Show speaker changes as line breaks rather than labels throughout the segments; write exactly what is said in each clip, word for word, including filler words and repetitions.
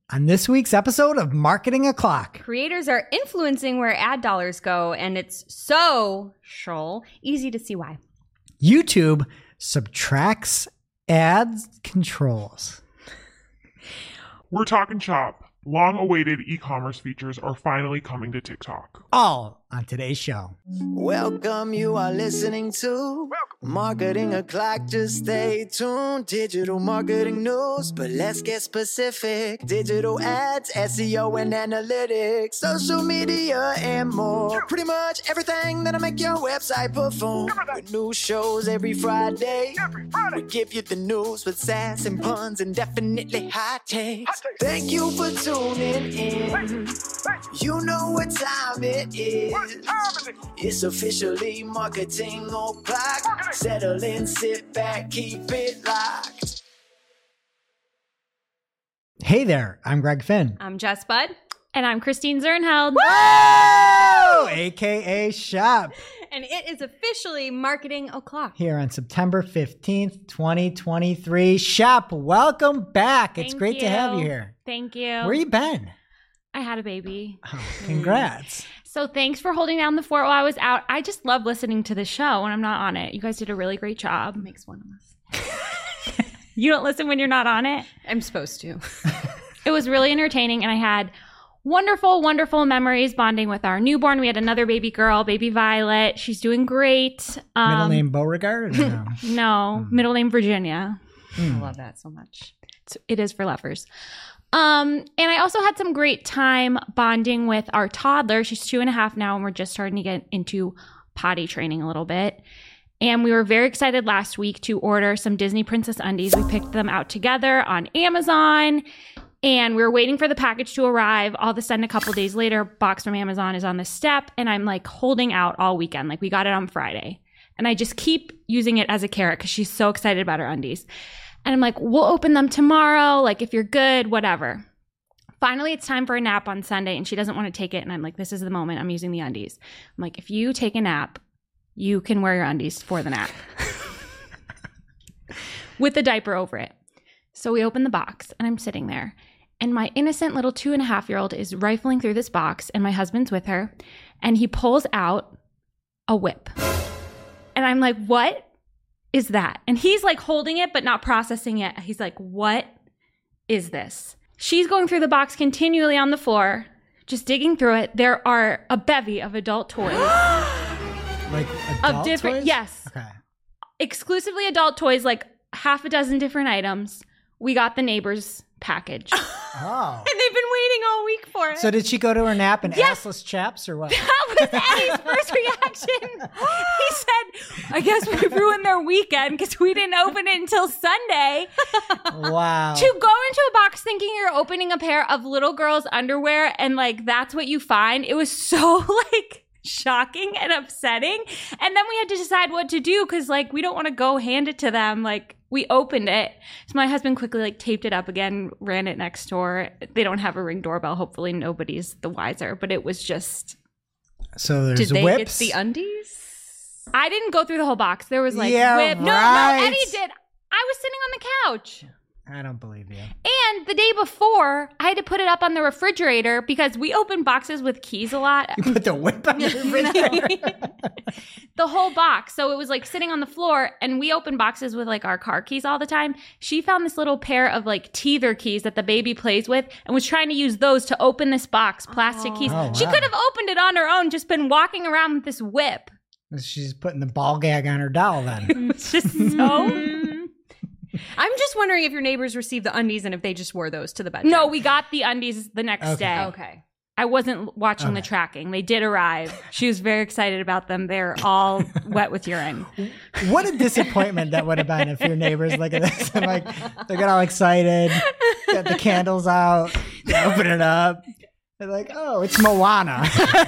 On this week's episode of Marketing O'Clock,
creators are influencing where ad dollars go, and it's so social, easy to see why.
YouTube subtracts ad controls.
We're talking shop. Long-awaited e-commerce features are finally coming to TikTok.
All on today's show.
Welcome, you are listening to Marketing O'Clock. Just stay tuned. Digital marketing news, but let's get specific. Digital ads, S E O and analytics, social media and more. Pretty much everything that'll make your website perform. With new shows every Friday. Every Friday. We give you the news with sass and puns and definitely hot takes. Thank you for tuning in. You know what time it is. It's officially Marketing O'Clock. Settle in, sit back, keep it locked.
Hey there, I'm Greg Finn.
I'm Jess Budd.
And I'm Christine Zernheld.
Whoa! A K A Shop.
And it is officially Marketing O'Clock.
Here on September fifteenth, twenty twenty-three. Shop, welcome back. It's
Thank
great
you.
to have you here.
Thank you.
Where you been?
I had a baby.
Oh, congrats.
So thanks for holding down the fort while I was out. I just love listening to the show when I'm not on it. You guys did a really great job.
Makes one of us.
You don't listen when you're not on it?
I'm supposed to.
It was really entertaining, and I had wonderful, wonderful memories bonding with our newborn. We had another baby girl, baby Violet. She's doing great. Um,
Middle name Beauregard? Or no,
no
Mm.
middle name Virginia.
Mm.
I love that so much.
It's, it is for lovers. Um, and I also had some great time bonding with our toddler. She's two and a half now, and we're just starting to get into potty training a little bit. And we were very excited last week to order some Disney Princess undies. We picked them out together on Amazon, and we were waiting for the package to arrive. All of a sudden, a couple days later, box from Amazon is on the step, and I'm like holding out all weekend. Like, we got it on Friday. And I just keep using it as a carrot because she's so excited about her undies. And I'm like, we'll open them tomorrow. Like, if you're good, whatever. Finally, it's time for a nap on Sunday, and she doesn't want to take it. And I'm like, this is the moment. I'm using the undies. I'm like, if you take a nap, you can wear your undies for the nap with the diaper over it. So we open the box, and I'm sitting there. And my innocent little two and a half year old is rifling through this box, and my husband's with her. And he pulls out a whip. And I'm like, what is that? And he's like holding it, but not processing it. He's like, what is this? She's going through the box continually on the floor, just digging through it. There are a bevy of adult toys.
Like adult
of different,
toys?
yes.
Okay.
Exclusively adult toys, like half a dozen different items. We got the neighbor's package.
Oh.
And they've been waiting all week for it.
So did she go to her nap in
Yes.
assless chaps or what?
That was Eddie's first reaction. He said, I guess we ruined their weekend because we didn't open it until Sunday.
Wow.
To go into a box thinking you're opening a pair of little girls' underwear and like that's what you find, it was so like shocking and upsetting. And then we had to decide what to do because like we don't want to go hand it to them. Like we opened it. So my husband quickly like taped it up again, ran it next door. They don't have a Ring doorbell. Hopefully nobody's the wiser, but it was just...
So there's
Did they
whips.
get the undies?
I didn't go through the whole box. There was like
Yeah,
whip. No,
right.
no, Eddie did. I was sitting on the couch.
I don't believe you.
And the day before, I had to put it up on the refrigerator because we open boxes with keys a lot.
You put the whip on the refrigerator.
The whole box. So it was like sitting on the floor, and we open boxes with like our car keys all the time. She found this little pair of like teether keys that the baby plays with and was trying to use those to open this box, plastic keys.
Oh,
She
wow.
could have opened it on her own, just been walking around with this whip.
She's putting the ball gag on her doll then.
It's just so...
I'm just wondering if your neighbors received the undies and if they just wore those to the bedroom.
No, we got the undies the next
Okay.
day.
Okay.
I wasn't watching the
Okay.
tracking. They did arrive. She was very excited about them. They're all wet with urine.
What a disappointment that would have been if your neighbors look at this and like they get all excited, got the candles out, they open it up. They're like, oh, it's Moana.
Disturbing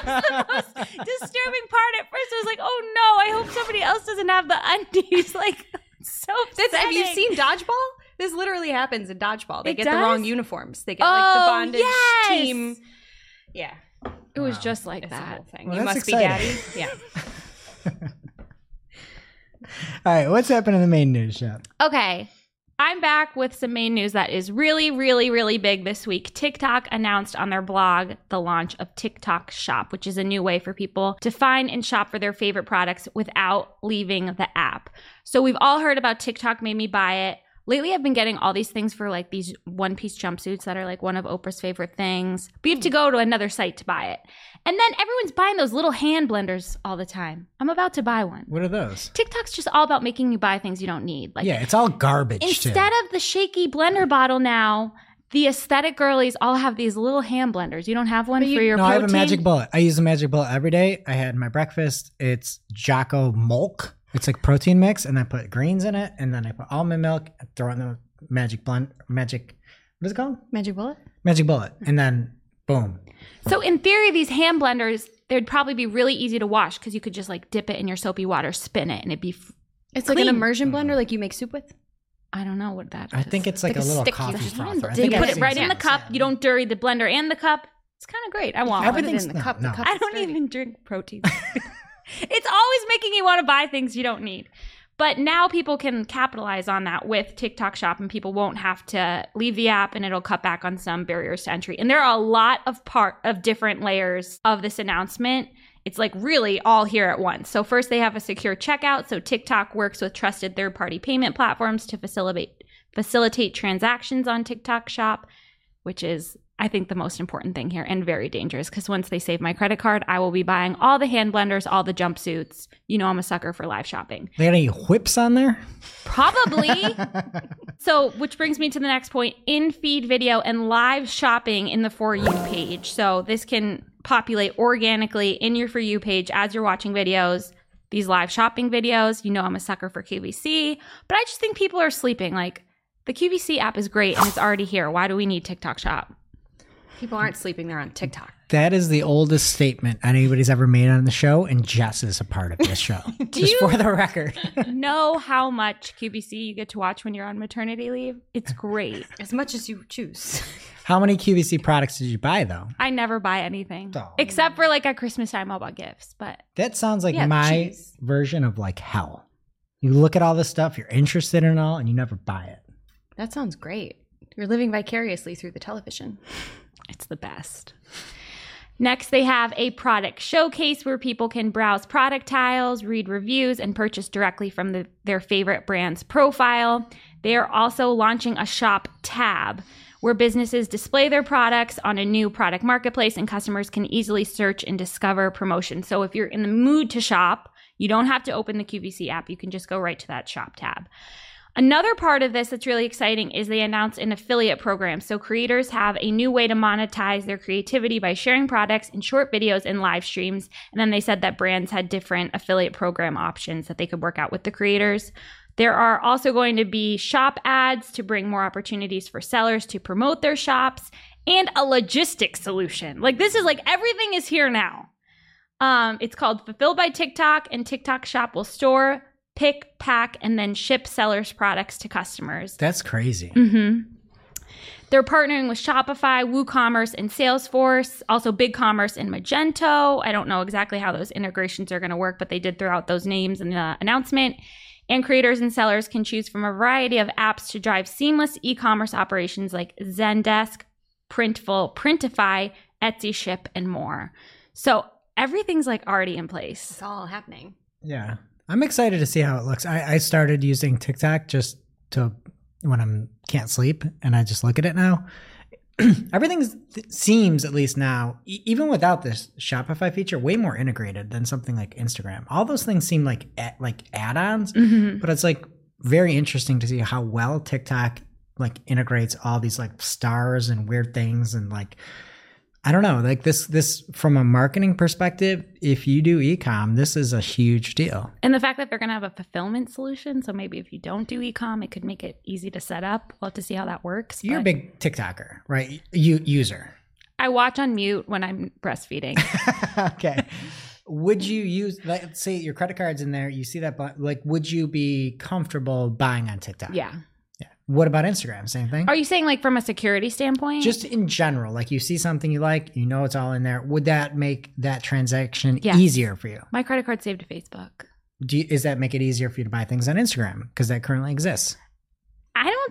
part at first, I was like, oh no, I hope somebody else doesn't have the undies. Like, so
That's, have you
upsetting.
seen Dodgeball? This literally happens in Dodgeball. They
It
get
does?
the wrong uniforms. They get like the
Oh,
bondage
yes.
team. Yeah.
It was
Wow.
just like
It's a
that.
whole thing.
Well,
you
that's
must
exciting.
be daddy. Yeah.
All right, what's happening in the main news shop?
Okay. I'm back with some main news that is really, really, really big this week. TikTok announced on their blog the launch of TikTok Shop, which is a new way for people to find and shop for their favorite products without leaving the app. So we've all heard about TikTok Made Me Buy It. Lately, I've been getting all these things for like these one-piece jumpsuits that are like one of Oprah's favorite things. But you have to go to another site to buy it. And then everyone's buying those little hand blenders all the time. I'm about to buy one.
What are those?
TikTok's just all about making you buy things you don't need. Like
Yeah, it's all garbage
instead
too.
of the shaky blender bottle now, the aesthetic girlies all have these little hand blenders. You don't have one
But you-
for your
No,
protein?
I have a magic bullet. I use a magic bullet every day. I had my breakfast. It's Jocko Mulk. It's like protein mix, and I put greens in it, and then I put almond milk, throw it in the magic blend, magic, what is it called?
Magic bullet?
Magic bullet. And then boom.
So in theory, these hand blenders, they'd probably be really easy to wash because you could just like dip it in your soapy water, spin it, and it'd be, f-
It's like
Clean.
an immersion blender like you make soup with?
I don't know what that is.
I think it's like,
Like
a
a
little
stick you
coffee
just
frother.
handle.
I
So you
think
put
I've
it right
seen
in the
some.
cup. You don't dirty the blender and the cup. It's kind of great. I want one.
Everything's
in the
no,
cup.
no.
The cup
I
is
don't
dirty.
even drink protein. It's always making you want to buy things you don't need. But now people can capitalize on that with TikTok Shop, and people won't have to leave the app, and it'll cut back on some barriers to entry. And there are a lot of part of different layers of this announcement. It's like really all here at once. So first they have a secure checkout. So TikTok works with trusted third-party payment platforms to facilitate facilitate transactions on TikTok Shop, which is, I think, the most important thing here and very dangerous because once they save my credit card, I will be buying all the hand blenders, all the jumpsuits. You know I'm a sucker for live shopping.
They got any whips on there?
Probably. So, which brings me to the next point, in-feed video and live shopping in the For You page. So this can populate organically in your For You page as you're watching videos. These live shopping videos, you know I'm a sucker for Q V C, but I just think people are sleeping. Like, the Q V C app is great and it's already here. Why do we need TikTok Shop?
People aren't sleeping. They're on TikTok.
That is the oldest statement anybody's ever made on the show, and Jess is a part of this show. Just
you-
for the record.
Know how much Q V C you get to watch when you're on maternity leave? It's great.
As much as you choose.
How many Q V C products did you buy, though?
I never buy anything
Oh.
except for like at Christmas time I'll buy gifts, but
That sounds like
Yeah,
my
cheese.
version of like hell. You look at all this stuff, you're interested in it all, and you never buy it.
That sounds great. You're living vicariously through the television.
it's the best. Next, they have a product showcase where people can browse product tiles, read reviews, and purchase directly from the, their favorite brand's profile. They are also launching a shop tab where businesses display their products on a new product marketplace and customers can easily search and discover promotions. So if you're in the mood to shop, you don't have to open the Q V C app. You can just go right to that shop tab. Another part of this that's really exciting is they announced an affiliate program. So creators have a new way to monetize their creativity by sharing products in short videos and live streams. And then they said that brands had different affiliate program options that they could work out with the creators. There are also going to be shop ads to bring more opportunities for sellers to promote their shops and a logistics solution. Like this is like everything is here now. Um, it's called Fulfilled by TikTok, and TikTok Shop will store, pick, pack, and then ship sellers' products to customers.
That's crazy.
Mm-hmm. They're partnering with Shopify, WooCommerce, and Salesforce, also BigCommerce and Magento. I don't know exactly how those integrations are going to work, but they did throw out those names in the announcement. And creators and sellers can choose from a variety of apps to drive seamless e-commerce operations like Zendesk, Printful, Printify, Etsy Ship, and more. So everything's like already in place.
It's all happening.
Yeah. I'm excited to see how it looks. I, I started using TikTok just to when I'm can't sleep, and I just look at it now. Everything seems, at least now, e- even without this Shopify feature, way more integrated than something like Instagram. All those things seem like a- like add-ons,
Mm-hmm.
but it's like very interesting to see how well TikTok like integrates all these like stars and weird things and like I don't know, like this this from a marketing perspective, if you do e-com, this is a huge deal.
And the fact that they're going to have a fulfillment solution, so maybe if you don't do e-com, it could make it easy to set up. We'll have to see how that works.
You're a
but
big TikToker, right? You user.
I watch on mute when I'm breastfeeding.
Okay. Would you use, let's say your credit card's in there, you see that, bu- like, would you be comfortable buying on TikTok?
Yeah.
Yeah. What about Instagram? Same thing?
Are you saying like from a security standpoint?
Just in general, like you see something you like, you know it's all in there. Would that make that transaction
Yes.
easier for you?
my credit card saved to Facebook.
Do you, is that make it easier for you to buy things on Instagram? Because that currently exists.
I don't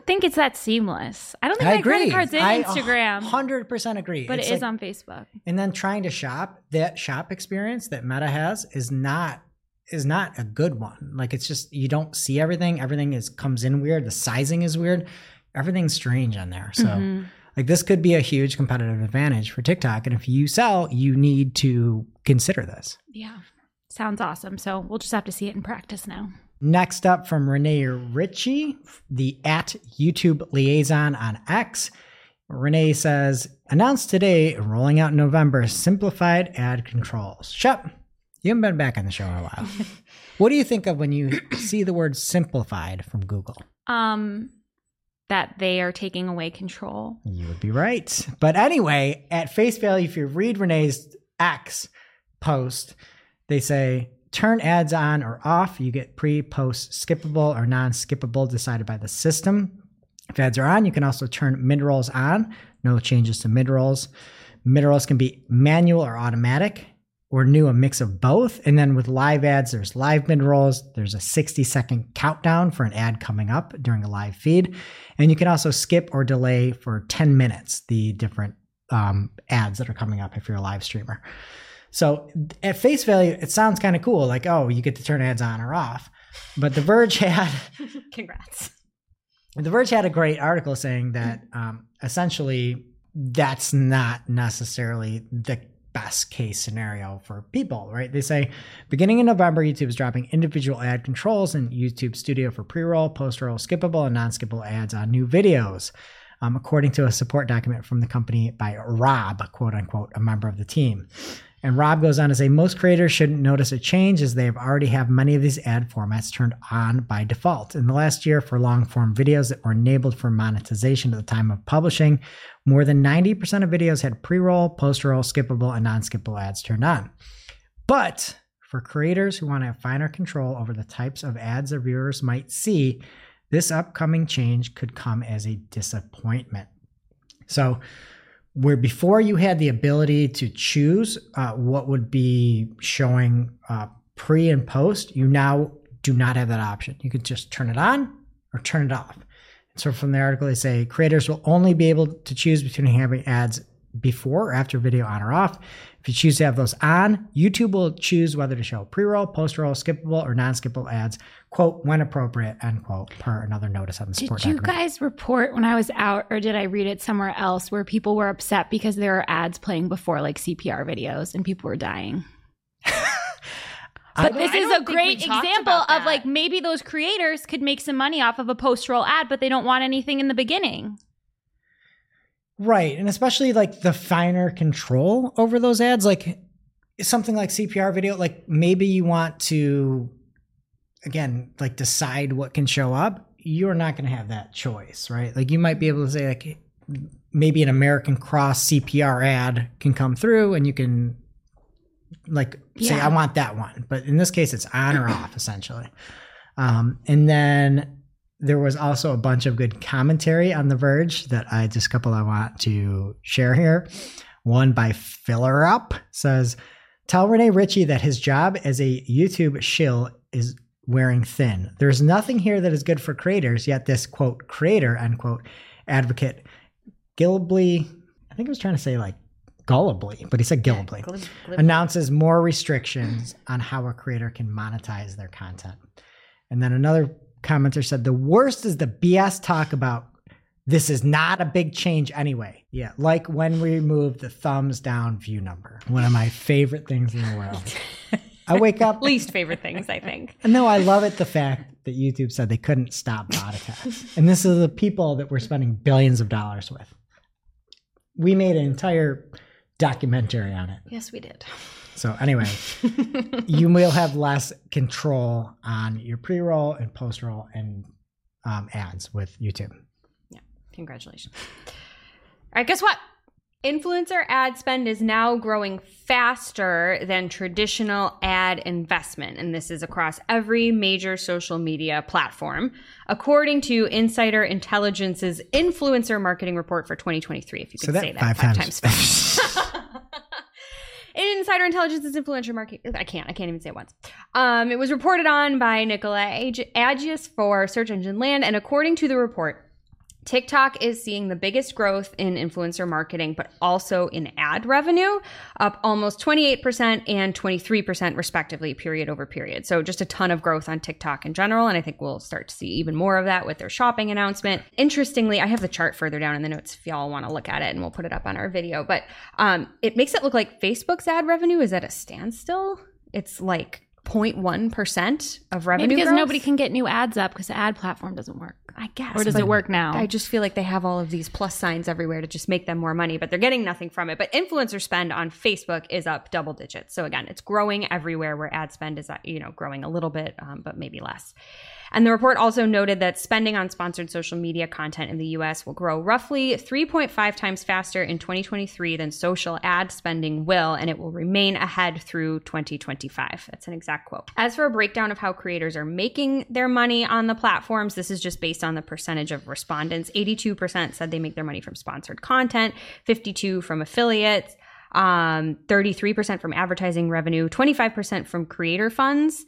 don't think it's that seamless. I don't think
I
my
agree.
credit card's in
I
Instagram,
one hundred percent agree.
but
It's
it is
like-
on Facebook.
And then trying to shop, that shop experience that Meta has is not is not a good one. Like it's just you don't see everything. Everything is comes in weird. The sizing is weird. Everything's strange on there. So
Mhm.
like this could be a huge competitive advantage for TikTok. And if you sell, you need to consider this.
Yeah. Sounds awesome. So we'll just have to see it in practice now.
Next up from Renee Ritchie, the at YouTube liaison on X. Renee says, announced today, rolling out in November, simplified ad controls. Shep, you haven't been back on the show in a while. What do you think of when you see the word simplified from Google?
Um, that they are taking away control.
You would be right. But anyway, at face value, if you read Renee's X post, they say, turn ads on or off. You get pre, post, skippable or non-skippable decided by the system. If ads are on, you can also turn mid-rolls on. No changes to mid-rolls. Mid-rolls can be manual or automatic, or new, a mix of both. And then with live ads, there's live mid-rolls. There's a sixty second countdown for an ad coming up during a live feed. And you can also skip or delay for ten minutes the different um, ads that are coming up if you're a live streamer. So at face value, it sounds kind of cool. Like, oh, you get to turn ads on or off. But The Verge had...
Congrats.
The Verge had a great article saying that um, essentially that's not necessarily the best case scenario for people, right? They say beginning in November, YouTube is dropping individual ad controls in YouTube Studio for pre-roll, post-roll, skippable, and non-skippable ads on new videos, um, according to a support document from the company by Rob, quote unquote, a member of the team. And Rob goes on to say most creators shouldn't notice a change as they have already have many of these ad formats turned on by default. In the last year, for long form videos that were enabled for monetization at the time of publishing, more than ninety percent of videos had pre-roll, post-roll, skippable, and non-skippable ads turned on. But for creators who want to have finer control over the types of ads their viewers might see, this upcoming change could come as a disappointment. So where before you had the ability to choose uh, what would be showing uh, pre and post, you now do not have that option. You could just turn it on or turn it off. And so from the article, they say creators will only be able to choose between having ads before or after video on or off. If you choose to have those on, YouTube will choose whether to show pre-roll, post-roll, skippable, or non-skippable ads, quote, when appropriate, end quote, per another notice on the support
Did you
document.
guys report when I was out, or did I read it somewhere else, where people were upset because there are ads playing before like C P R videos and people were dying? But
I-
this
I
is
don't
a
think we
great
talked
example
about
of
that.
like maybe those creators could make some money off of a post-roll ad, but they don't want anything in the beginning.
Right. And especially like the finer control over those ads, like something like C P R video, like maybe you want to, again, like decide what can show up. You're not going to have that choice, right? Like you might be able to say like maybe an American Cross C P R ad can come through and you can like say,
Yeah.
I want that one. But in this case, it's on or off essentially. Um, and then there was also a bunch of good commentary on The Verge that I just a couple I want to share here. One by Filler Up says, tell Renee Ritchie that his job as a YouTube shill is wearing thin. There's nothing here that is good for creators, yet this quote creator unquote advocate Gillibly, I think I was trying to say like gullibly, but he said Gillibly,
Glib- glib-
announces more restrictions on how a creator can monetize their content. And then another commenter said, the worst is the B S talk about this is not a big change anyway. Yeah, like when we removed the thumbs down view number. One of my favorite things in the world. I wake up.
Least favorite things, I think.
No, I love it, the fact that YouTube said they couldn't stop bot attacks. And this is the people that we're spending billions of dollars with. We made an entire documentary on it.
Yes, we did.
So anyway, you will have less control on your pre-roll and post-roll and um, ads with YouTube.
Congratulations. All right, guess what? Influencer ad spend is now growing faster than traditional ad investment, and this is across every major social media platform, according to Insider Intelligence's influencer marketing report for twenty twenty-three. If you could
So that
say that
five
five,
times.
times fast. Insider Intelligence's influencer marketing. I can't. I can't even say it once. Um, it was reported on by Nicola Ag- Agius for Search Engine Land, and according to the report, TikTok is seeing the biggest growth in influencer marketing, but also in ad revenue, up almost twenty-eight percent and twenty-three percent respectively, period over period. So just a ton of growth on TikTok in general. And I think we'll start to see even more of that with their shopping announcement. Interestingly, I have the chart further down in the notes if y'all want to look at it, and we'll put it up on our video. But um, it makes it look like Facebook's ad revenue is at a standstill. It's like zero point one percent of revenue
Maybe because
growth.
nobody can get new ads up because the ad platform doesn't work.
I guess.
Or does it work now?
I just feel like they have all of these plus signs everywhere to just make them more money, but they're getting nothing from it. But influencer spend on Facebook is up double digits. So again, it's growing everywhere where ad spend is, you know, growing a little bit, um, but maybe less. And the report also noted that spending on sponsored social media content in the U S will grow roughly three point five times faster in twenty twenty-three than social ad spending will, and it will remain ahead through twenty twenty-five. That's an exact quote. As for a breakdown of how creators are making their money on the platforms, this is just based on the percentage of respondents. eighty-two percent said they make their money from sponsored content, fifty-two percent from affiliates, um, thirty-three percent from advertising revenue, twenty-five percent from creator funds,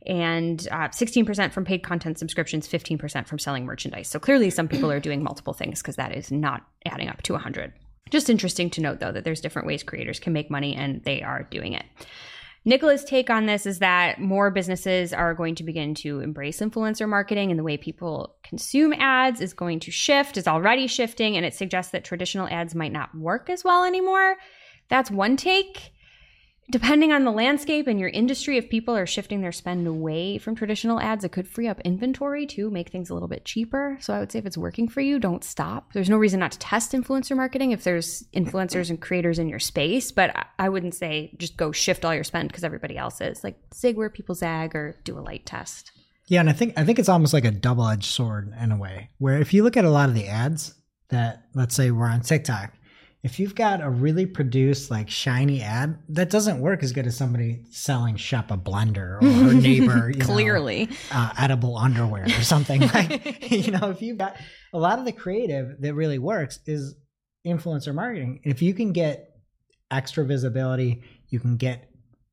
and uh, sixteen percent from paid content subscriptions, fifteen percent from selling merchandise. So clearly some people are doing multiple things because that is not adding up to one hundred. Just interesting to note, though, that there's different ways creators can make money, and they are doing it. Nicola's take on this is that more businesses are going to begin to embrace influencer marketing, and the way people consume ads is going to shift, is already shifting, and it suggests that traditional ads might not work as well anymore. That's one take. Depending on the landscape and your industry, if people are shifting their spend away from traditional ads, it could free up inventory too, make things a little bit cheaper. So I would say if it's working for you, don't stop. There's no reason not to test influencer marketing if there's influencers and creators in your space, but I wouldn't say just go shift all your spend because everybody else is. Like zig where people zag or do a light test.
Yeah, and I think I think it's almost like a double-edged sword in a way, where if you look at a lot of the ads that, let's say we're on TikTok, if you've got a really produced, like, shiny ad, that doesn't work as good as somebody selling Shop a blender or her neighbor, you
Clearly.
know, uh, edible underwear or something. Like, you know, if you've got a lot of the creative that really works is influencer marketing. If you can get extra visibility, you can get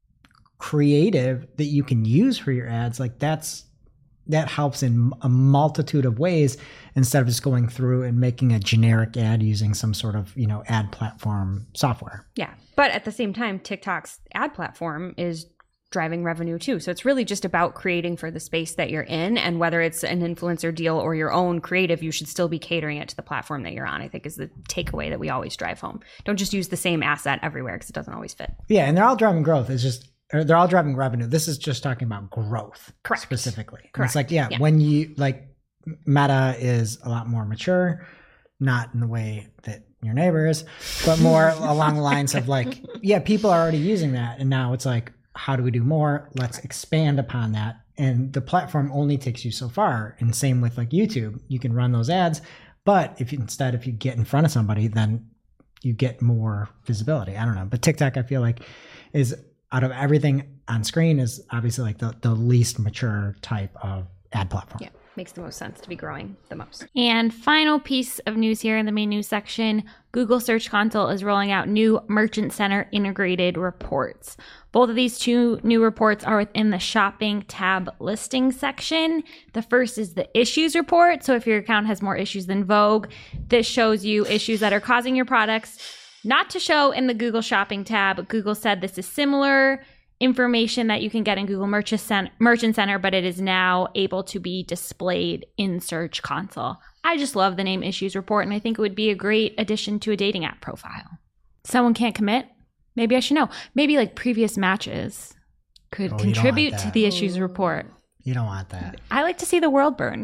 creative that you can use for your ads, like that's that helps in a multitude of ways instead of just going through and making a generic ad using some sort of, you know, ad platform software.
Yeah. But at the same time, TikTok's ad platform is driving revenue too. So it's really just about creating for the space that you're in, and whether it's an influencer deal or your own creative, you should still be catering it to the platform that you're on, I think is the takeaway that we always drive home. Don't just use the same asset everywhere because it doesn't always fit.
Yeah. And they're all driving growth. It's just, or they're all driving revenue. This is just talking about growth.
Correct.
Specifically.
Correct.
It's like, yeah,
Yeah.
when you, like, Meta is a lot more mature, not in the way that your neighbor is, but more along the lines of like, yeah, people are already using that. And now it's like, how do we do more? Let's expand upon that. And the platform only takes you so far. And same with like YouTube, you can run those ads, but if you, instead, if you get in front of somebody, then you get more visibility. I don't know. But TikTok, I feel like, is out of everything on screen is obviously like the, the least mature type of ad platform.
Yeah. Makes the most sense to be growing the most.
And final piece of news here in the main news section, Google Search Console is rolling out new Merchant Center integrated reports. Both of these two new reports are within the shopping tab listing section. The first is the issues report. So if your account has more issues than Vogue, this shows you issues that are causing your products not to show in the Google Shopping tab. Google said this is similar information that you can get in Google Merchant Center, but it is now able to be displayed in Search Console. I just love the name Issues Report, and I think it would be a great addition to a dating app profile. Someone can't commit? Maybe I should know. Maybe like previous matches could
Oh, you don't
contribute
want
to
that.
the Issues Report.
You don't want that.
I like to see the world burn.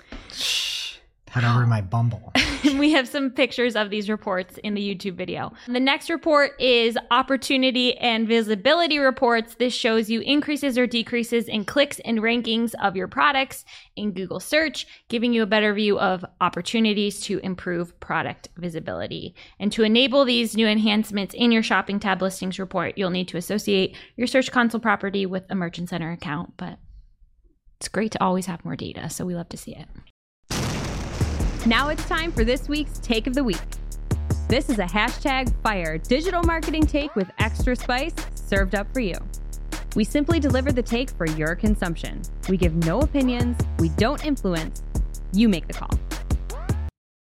Head over to my Bumble.
We have some pictures of these reports in the YouTube video. The next report is opportunity and visibility reports. This shows you increases or decreases in clicks and rankings of your products in Google search, giving you a better view of opportunities to improve product visibility. And to enable these new enhancements in your shopping tab listings report, you'll need to associate your Search Console property with a Merchant Center account, but it's great to always have more data, so we love to see it.
Now it's time for this week's Take of the Week. This is a hashtag fire digital marketing take with extra spice served up for you. We simply deliver the take for your consumption. We give no opinions. We don't influence. You make the call.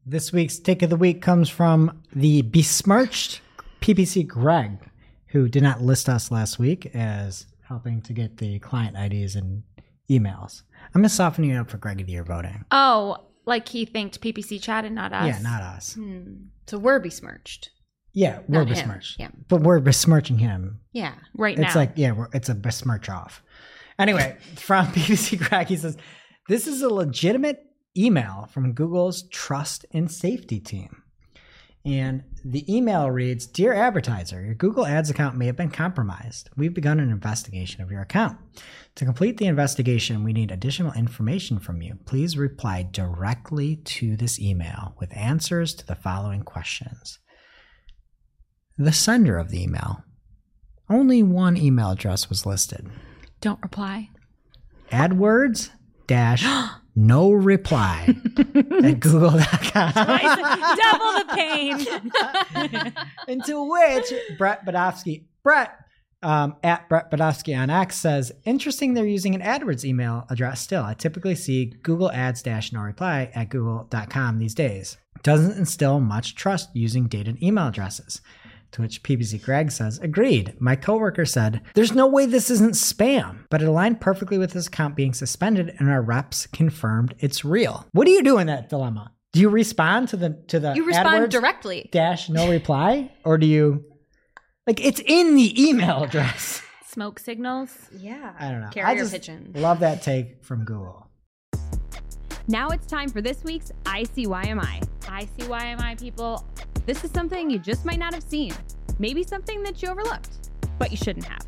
This week's take of the week comes from the besmirched P P C Greg, who did not list us last week as helping to get the client I Ds and emails. I'm going to soften you up for Greg if you're voting.
Oh, like he thanked P P C Chat and not us?
Yeah, not us.
Hmm. So we're besmirched.
Yeah, we're
Not him.
besmirched.
Yeah.
But we're besmirching him.
Yeah.
Right
It's
now.
like, yeah, we're, it's a besmirch off. Anyway, from P P C Greg, he says, this is a legitimate email from Google's trust and safety team. And the email reads, Dear advertiser, your Google Ads account may have been compromised. We've begun an investigation of your account. To complete the investigation, we need additional information from you. Please reply directly to this email with answers to the following questions. The sender of the email. Only one email address was listed.
Don't reply.
AdWords dash no reply at google dot com.
Double the pain.
Into which Brett Badofsky, Brett, um, at Brett Badofsky on X says, interesting they're using an AdWords email address still. I typically see Google Ads dash no reply at google dot com these days. Doesn't instill much trust using dated email addresses. To which P P C Greg says, agreed. My coworker said, there's no way this isn't spam, but it aligned perfectly with his account being suspended and our reps confirmed it's real. What do you do in that dilemma? Do you respond to the to the
You respond
AdWords
directly.
dash no reply? Or do you, like, it's in the email address?
Smoke signals.
Yeah.
I don't know. I
Carrier
just
pigeon.
love that take from Google.
Now it's time for this week's I C Y M I.
I C Y M I people.
This is something you just might not have seen. Maybe something that you overlooked, but you shouldn't have.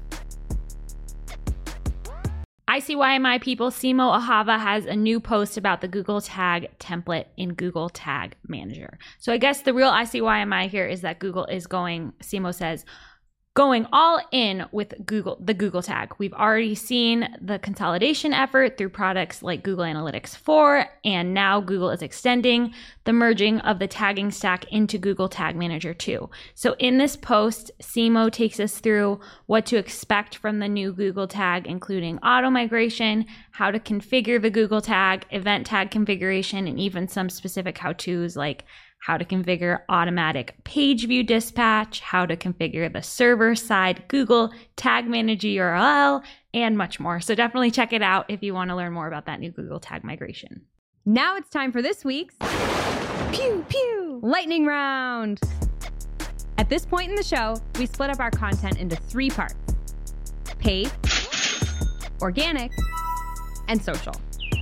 I C Y M I people, Simo Ahava has a new post about the Google Tag template in Google Tag Manager. So I guess the real I C Y M I here is that Google is going, Simo says, going all in with Google, the Google Tag. We've already seen the consolidation effort through products like Google Analytics four, and now Google is extending the merging of the tagging stack into Google Tag Manager two. So in this post, Simo takes us through what to expect from the new Google Tag, including auto migration, how to configure the Google Tag, event tag configuration, and even some specific how-tos like how to configure automatic page view dispatch, how to configure the server-side Google Tag Manager U R L, and much more. So definitely check it out if you want to learn more about that new Google Tag migration.
Now it's time for this week's Pew Pew Lightning Round. At this point in the show, we split up our content into three parts: paid, organic, and social.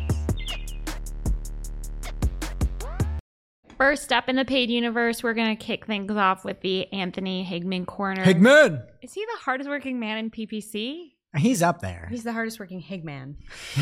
First up in the paid universe, we're going to kick things off with the Anthony Higman corner.
Higman!
Is he the hardest working man in P P C?
He's up there.
He's the hardest working Higman.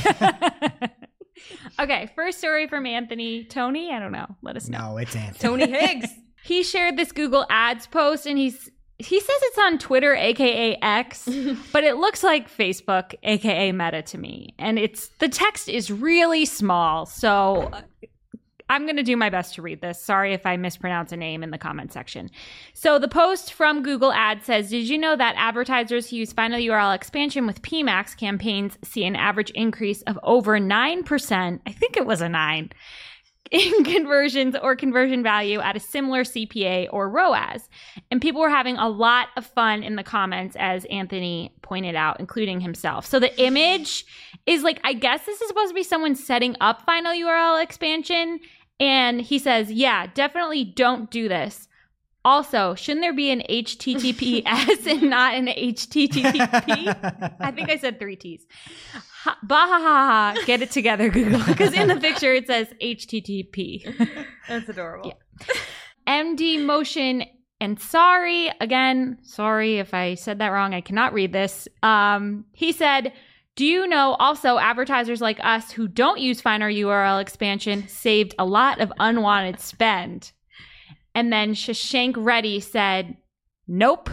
Okay, first story from Anthony. Tony, I don't know. Let us know.
No, it's Anthony.
Tony Higgs.
He shared this Google Ads post, and he's he says it's on Twitter, aka X, but it looks like Facebook, aka Meta to me. And it's the text is really small, so I'm going to do my best to read this. Sorry if I mispronounce a name in the comment section. So the post from Google Ads says, did you know that advertisers who use final U R L expansion with P MAX campaigns see an average increase of over nine percent, I think it was a nine, in conversions or conversion value at a similar C P A or R O A S? And people were having a lot of fun in the comments, as Anthony pointed out, including himself. So the image is like, I guess this is supposed to be someone setting up final U R L expansion. And he says, yeah, definitely don't do this. Also, shouldn't there be an H T T P S and not an H T T P? I think I said three T's. Ha, bah, ha, ha, ha. Get it together, Google. Because in the picture, it says H T T P.
That's adorable.
Yeah. M D Motion and sorry, again, sorry if I said that wrong. I cannot read this. Um, he said, do you know also advertisers like us who don't use final U R L expansion saved a lot of unwanted spend? And then Shashank Reddy said, nope.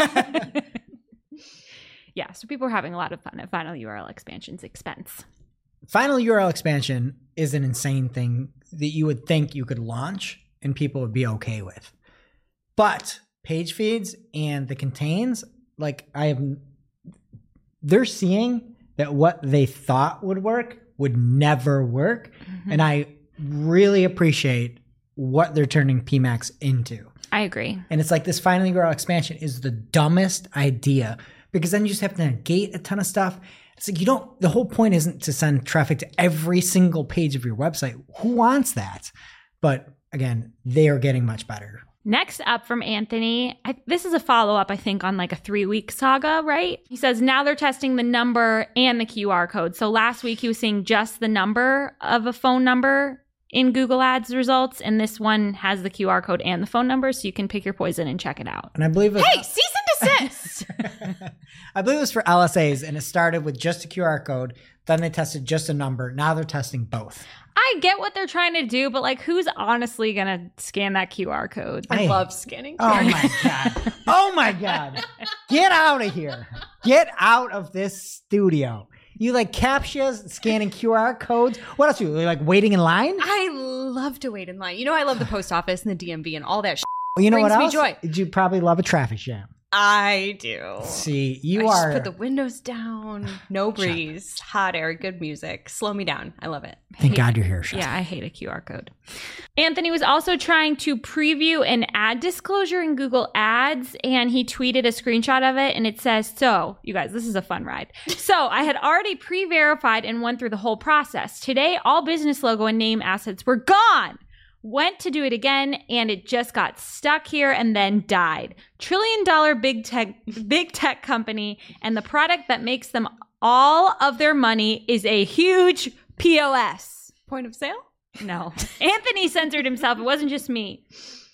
Yeah, so people are having a lot of fun at final U R L expansion's expense.
Final U R L expansion is an insane thing that you would think you could launch and people would be okay with. But page feeds and the contains, like I have, they're seeing that what they thought would work would never work. Mm-hmm. And I really appreciate what they're turning P MAX into.
I agree.
And it's like this finally grow expansion is the dumbest idea because then you just have to negate a ton of stuff. It's like you don't, the whole point isn't to send traffic to every single page of your website. Who wants that? But again, they are getting much better.
Next up from Anthony, I, this is a follow-up, I think, on like a three-week saga, right? He says now they're testing the number and the Q R code. So last week he was seeing just the number of a phone number in Google Ads results, and this one has the Q R code and the phone number, so you can pick your poison and check it out.
And I believe it was,
Hey, cease and desist!
I believe it was for L S As, and it started with just a Q R code. Then they tested just a number. Now they're testing both.
I get what they're trying to do, but like, who's honestly gonna scan that Q R code?
I
Hey.
love scanning.
Oh my God. Oh my God. Get out of here. Get out of this studio. You like CAPTCHAs, scanning Q R codes. What else? You like waiting in line?
I love to wait in line. You know, I love the post office and the D M V and all that shit.
You know
brings
what
me
else?
joy.
You probably love a traffic jam.
I do.
See, you
I
are.
just put the windows down, no breeze, hot air, good music. Slow me down. I love it.
Thank God you're here, Chef.
Yeah, I hate a Q R code. Anthony was also trying to preview an ad disclosure in Google Ads, and he tweeted a screenshot of it, and it says, so, you guys, this is a fun ride. So, I had already pre-verified and went through the whole process. Today, all business logo and name assets were gone. Went to do it again, and it just got stuck here and then died. Trillion dollar big tech, big tech company, and the product that makes them all of their money is a huge P O S.
Point of sale?
No. Anthony censored himself. It wasn't just me.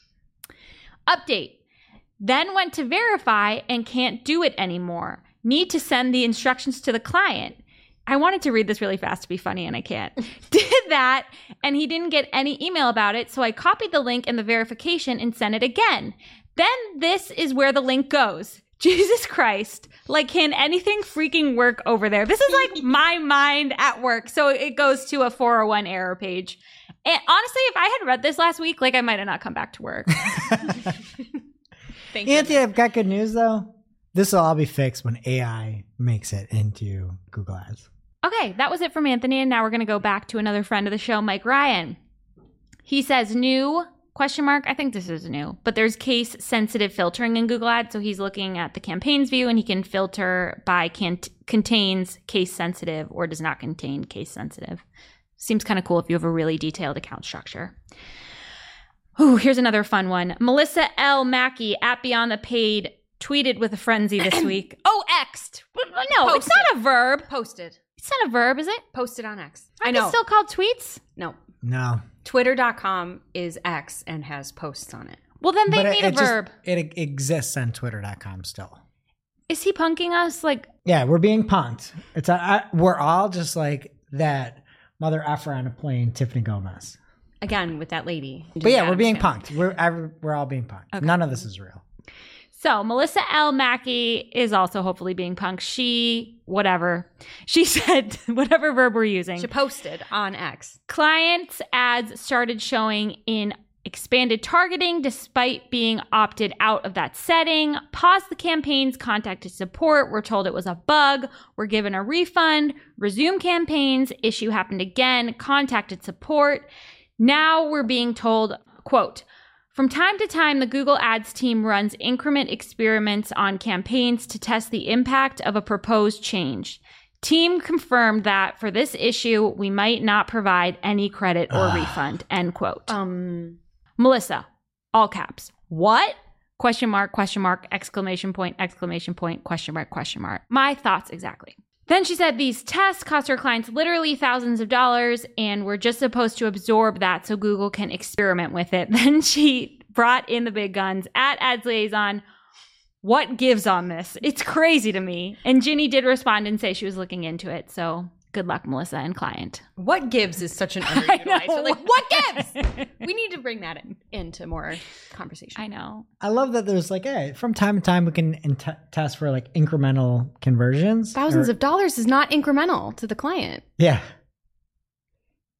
Update. Then went to verify and can't do it anymore. Need to send the instructions to the client. I wanted to read this really fast to be funny and I can't. Did that and he didn't get any email about it. So I copied the link and the verification and sent it again. Then this is where the link goes. Jesus Christ. Like, can anything freaking work over there? This is like my mind at work. So it goes to a four oh one error page. And honestly, if I had read this last week, like I might have not come back to work.
Thank you.
Anthony, I've got good news though. This will all be fixed when A I makes it into Google Ads.
Okay, that was it from Anthony, and now we're going to go back to another friend of the show, Mike Ryan. He says new, question mark, I think this is new, but there's case-sensitive filtering in Google Ads, so he's looking at the campaigns view, and he can filter by can- contains case-sensitive or does not contain case-sensitive. Seems kind of cool if you have a really detailed account structure. Ooh, here's another fun one. Melissa L. Mackey at Beyond the Paid tweeted with a frenzy this week. Oh, X'd. No,
Posted.
it's not a verb.
Posted.
It's not a verb, is it?
Posted on X.
Aren't
I
they
know.
still called tweets?
No.
No.
Twitter dot com is X and has posts on it.
Well, then they
But
need
it,
a
it just-
verb.
it exists on twitter dot com still.
Is he punking us? Like,
Yeah, we're being punked. It's a, I, we're all just like that mother effer on a plane, Tiffany Gomez.
Again, with that lady.
But yeah, we're being
Adams
punked. We're every, we're all being punked. None of this is real.
so Melissa L. Mackey is also hopefully being punked. She, whatever. She said, whatever verb we're using.
She posted on X.
Clients' ads started showing in expanded targeting despite being opted out of that setting. Paused the campaigns, contacted support. We're told it was a bug. We're given a refund. Resume campaigns. Issue happened again. Contacted support. Now we're being told, quote, from time to time, the Google Ads team runs increment experiments on campaigns to test the impact of a proposed change. Team confirmed that for this issue, we might not provide any credit or refund, end quote.
Um,
Melissa, all caps. What? Question mark, question mark, exclamation point, exclamation point, question mark, question mark. My thoughts exactly. Then she said these tests cost her clients literally thousands of dollars and we're just supposed to absorb that so Google can experiment with it. Then she brought in the big guns at Ads Liaison. What gives on this? It's crazy to me. And Ginny did respond and say she was looking into it. So good luck, Melissa and client.
what gives is such an
know.
underutilized. We're like, what gives? We need to bring that in, into more conversation.
I know.
I love that there's like, hey, from time to time we can in- t- test for like incremental conversions.
Thousands
or-
of dollars is not incremental to the client.
Yeah.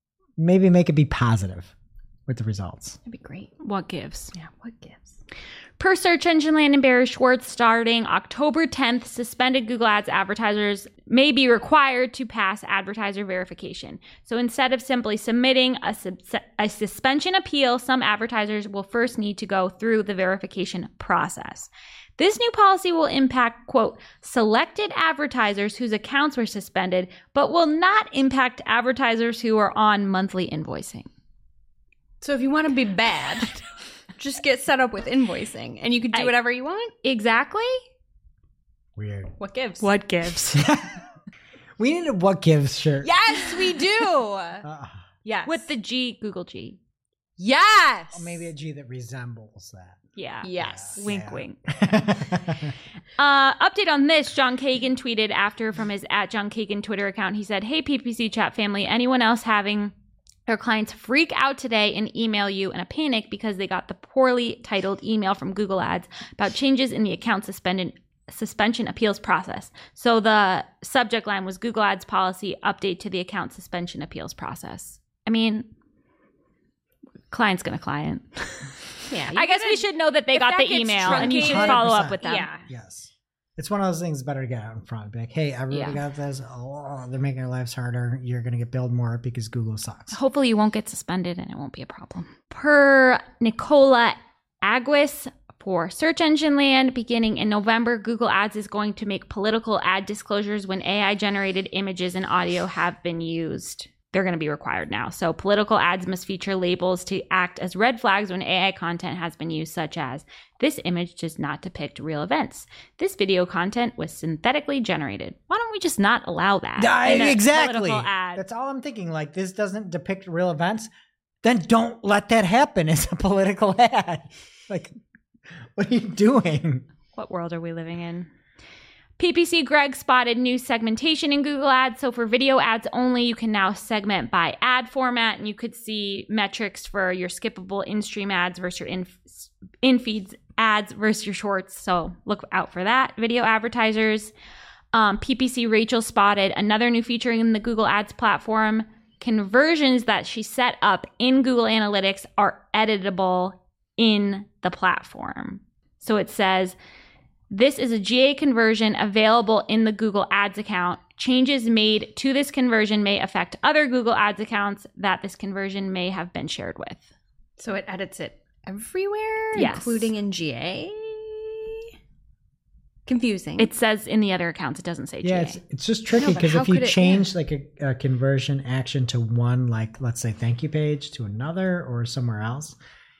Maybe make it be positive with the results.
That'd be great.
What gives?
Yeah, what gives?
Per Search Engine Land and Barry Schwartz, starting October tenth, suspended Google Ads advertisers may be required to pass advertiser verification. So instead of simply submitting a, sub- a suspension appeal, some advertisers will first need to go through the verification process. This new policy will impact, quote, selected advertisers whose accounts were suspended, but will not impact advertisers who are on monthly invoicing.
So if you want to be bad, just get set up with invoicing and you can do
I-
whatever you want.
Exactly?
Weird.
What gives?
What gives?
We need a What Gives shirt.
Yes, we do.
Uh,
Yes.
With the G, Google G.
Yes.
or maybe a G that resembles that.
Yeah.
Yes.
Wink,
Yeah.
wink. Uh, update on this, John Kagan tweeted after from his at John Kagan Twitter account. He said, hey, P P C chat family, anyone else having their clients freak out today and email you in a panic because they got the poorly titled email from Google Ads about changes in the account suspended suspension appeals process. So the subject line was Google Ads policy update to the account suspension appeals process. I mean, client's gonna client.
Yeah.
I guess we should know that they
if
got
that
the
gets
email and you should
truncated-
follow up
one hundred percent.
with them.
Yeah.
Yes. It's one of those things better to get out in front. Be like, hey, everybody
Yeah.
got this. Oh, they're making our lives harder. You're going to get billed more because Google sucks.
Hopefully you won't get suspended and it won't be a problem. Per Nicola Aguis for Search Engine Land, beginning in November, Google Ads is going to make political ad disclosures when A I-generated images and audio have been used. They're going to be required now. So political ads must feature labels to act as red flags when A I content has been used, such as, this image does not depict real events. This video content was synthetically generated. Why don't we just not allow that?
I-
in a
exactly.
political ad?
That's all I'm thinking. Like, this doesn't depict real events. Then don't let that happen as a political ad. Like, what are you doing?
What world are we living in? P P C Greg spotted new segmentation in Google Ads. So for video ads only, you can now segment by ad format, and you could see metrics for your skippable in-stream ads versus your in- in-feeds ads versus your shorts. So look out for that. Video advertisers. Um, P P C Rachel spotted another new feature in the Google Ads platform. Conversions that she set up in Google Analytics are editable in the platform. So it says, this is a G A conversion available in the Google Ads account. Changes made to this conversion may affect other Google Ads accounts that this conversion may have been shared with.
So it edits it everywhere,
Yes.
including in G A. Confusing.
It says in the other accounts, it doesn't say G A.
Yeah, it's, it's just tricky
No, but
because
how
if you
could it-
change like a, a conversion action to one, like let's say thank you page to another or somewhere else,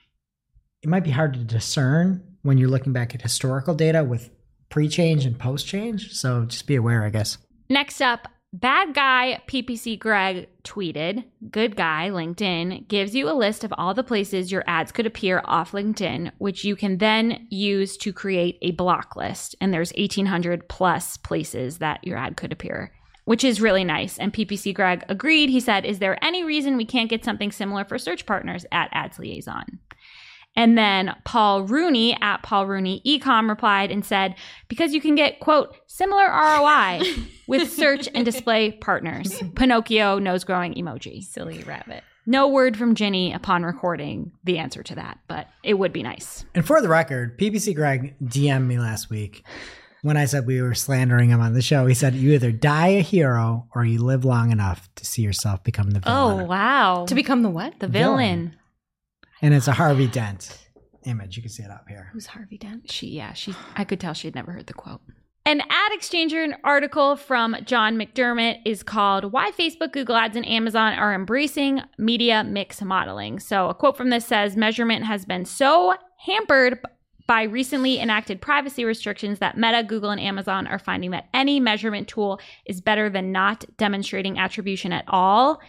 it might be hard to discern when you're looking back at historical data with pre-change and post-change. So just be aware, I guess.
Next up, bad guy P P C Greg tweeted, good guy LinkedIn gives you a list of all the places your ads could appear off LinkedIn, which you can then use to create a block list. And there's eighteen hundred plus places that your ad could appear, which is really nice. And P P C Greg agreed. He said, is there any reason we can't get something similar for search partners at Ads Liaison? And then Paul Rooney at Paul Rooney Ecom replied and said, because you can get, quote, similar R O I with search and display partners. Pinocchio nose growing emoji.
Silly rabbit.
No word from Ginny upon recording the answer to that, but it would be nice.
And for the record, P P C Greg D M'd me last week when I said we were slandering him on the show. He said, you either die a hero or you live long enough to see yourself become the villain.
Oh, wow.
To become the what?
the villain.
villain. And it's a Harvey Dent image. You can see it up here.
Who's Harvey Dent?
She, yeah, she, I could tell she'd never heard the quote. An Ad Exchanger article from John McDermott is called Why Facebook, Google Ads, and Amazon Are Embracing Media Mix Modeling. So a quote from this says, measurement has been so hampered by recently enacted privacy restrictions that Meta, Google, and Amazon are finding that any measurement tool is better than not demonstrating attribution at all.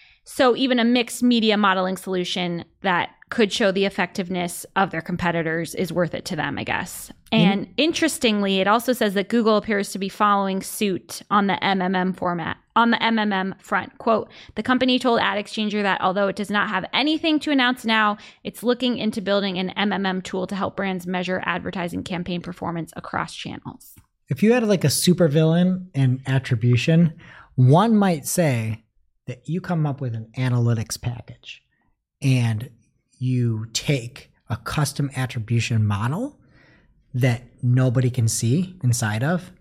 So even a mixed media modeling solution that could show the effectiveness of their competitors is worth it to them, I guess. And mm-hmm. interestingly, it also says that Google appears to be following suit on the M M M format, on the M M M front. Quote, the company told Ad Exchanger that although it does not have anything to announce now, it's looking into building an M M M tool to help brands measure advertising campaign performance across channels.
If you had like a supervillain and attribution, one might say that you come up with an analytics package and you take a custom attribution model that nobody can see inside of,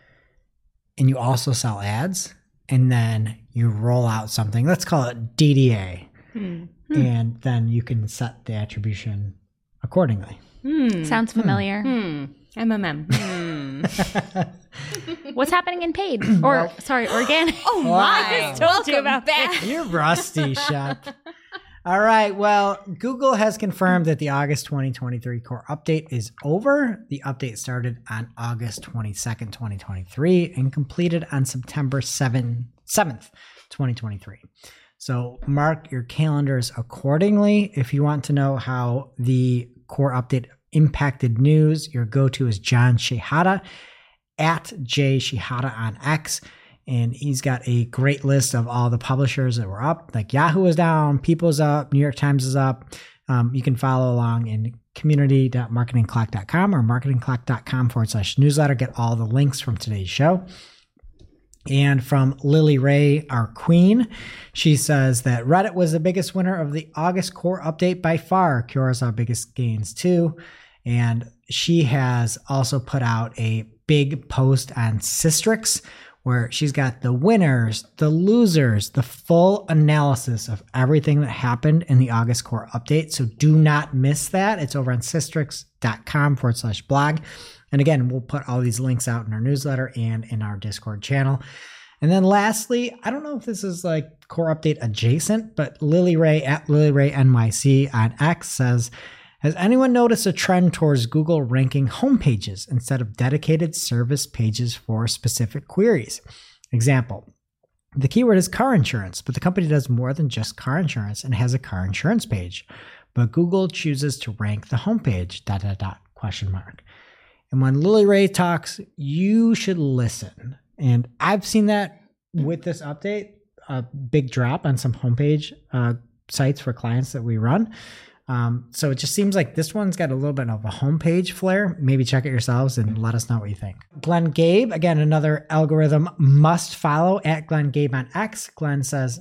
and you also sell ads, and then you roll out something, let's call it D D A,
Hmm.
and then you can set the attribution accordingly.
Hmm.
Sounds familiar.
Hmm. M M M. Hmm.
What's happening in paid? Or, sorry, organic.
Oh my!
just told you
Welcome
about
back.
You're rusty, Shep. All right. Well, Google has confirmed that the August twenty twenty-three core update is over. The update started on August twenty-second, twenty twenty-three and completed on September seventh, twenty twenty-three. So mark your calendars accordingly. If you want to know how the core update impacted news, your go-to is John Shihada at J Shihada on X. And he's got a great list of all the publishers that were up. Like Yahoo is down, People's up, New York Times is up. Um, you can follow along in community dot marketing clock dot com or marketing clock dot com forward slash newsletter. Get all the links from today's show. And from Lily Ray, our queen, she says that Reddit was the biggest winner of the August core update by far. Quora saw biggest gains too. And she has also put out a big post on Systrix, where she's got the winners, the losers, the full analysis of everything that happened in the August core update. So do not miss that. It's over on systrix dot com forward slash blog. And again, we'll put all these links out in our newsletter and in our Discord channel. And then lastly, I don't know if this is like core update adjacent, but Lily Ray at Lily Ray N Y C on X says, has anyone noticed a trend towards Google ranking homepages instead of dedicated service pages for specific queries? Example, the keyword is car insurance, but the company does more than just car insurance and has a car insurance page. But Google chooses to rank the homepage, dot, dot, dot, question mark. And when Lily Ray talks, you should listen. And I've seen that with this update, a big drop on some homepage uh, sites for clients that we run. Um, so it just seems like this one's got a little bit of a homepage flair. Maybe check it yourselves and let us know what you think. Glenn Gabe, again, another algorithm must follow at Glenn Gabe on X. Glenn says,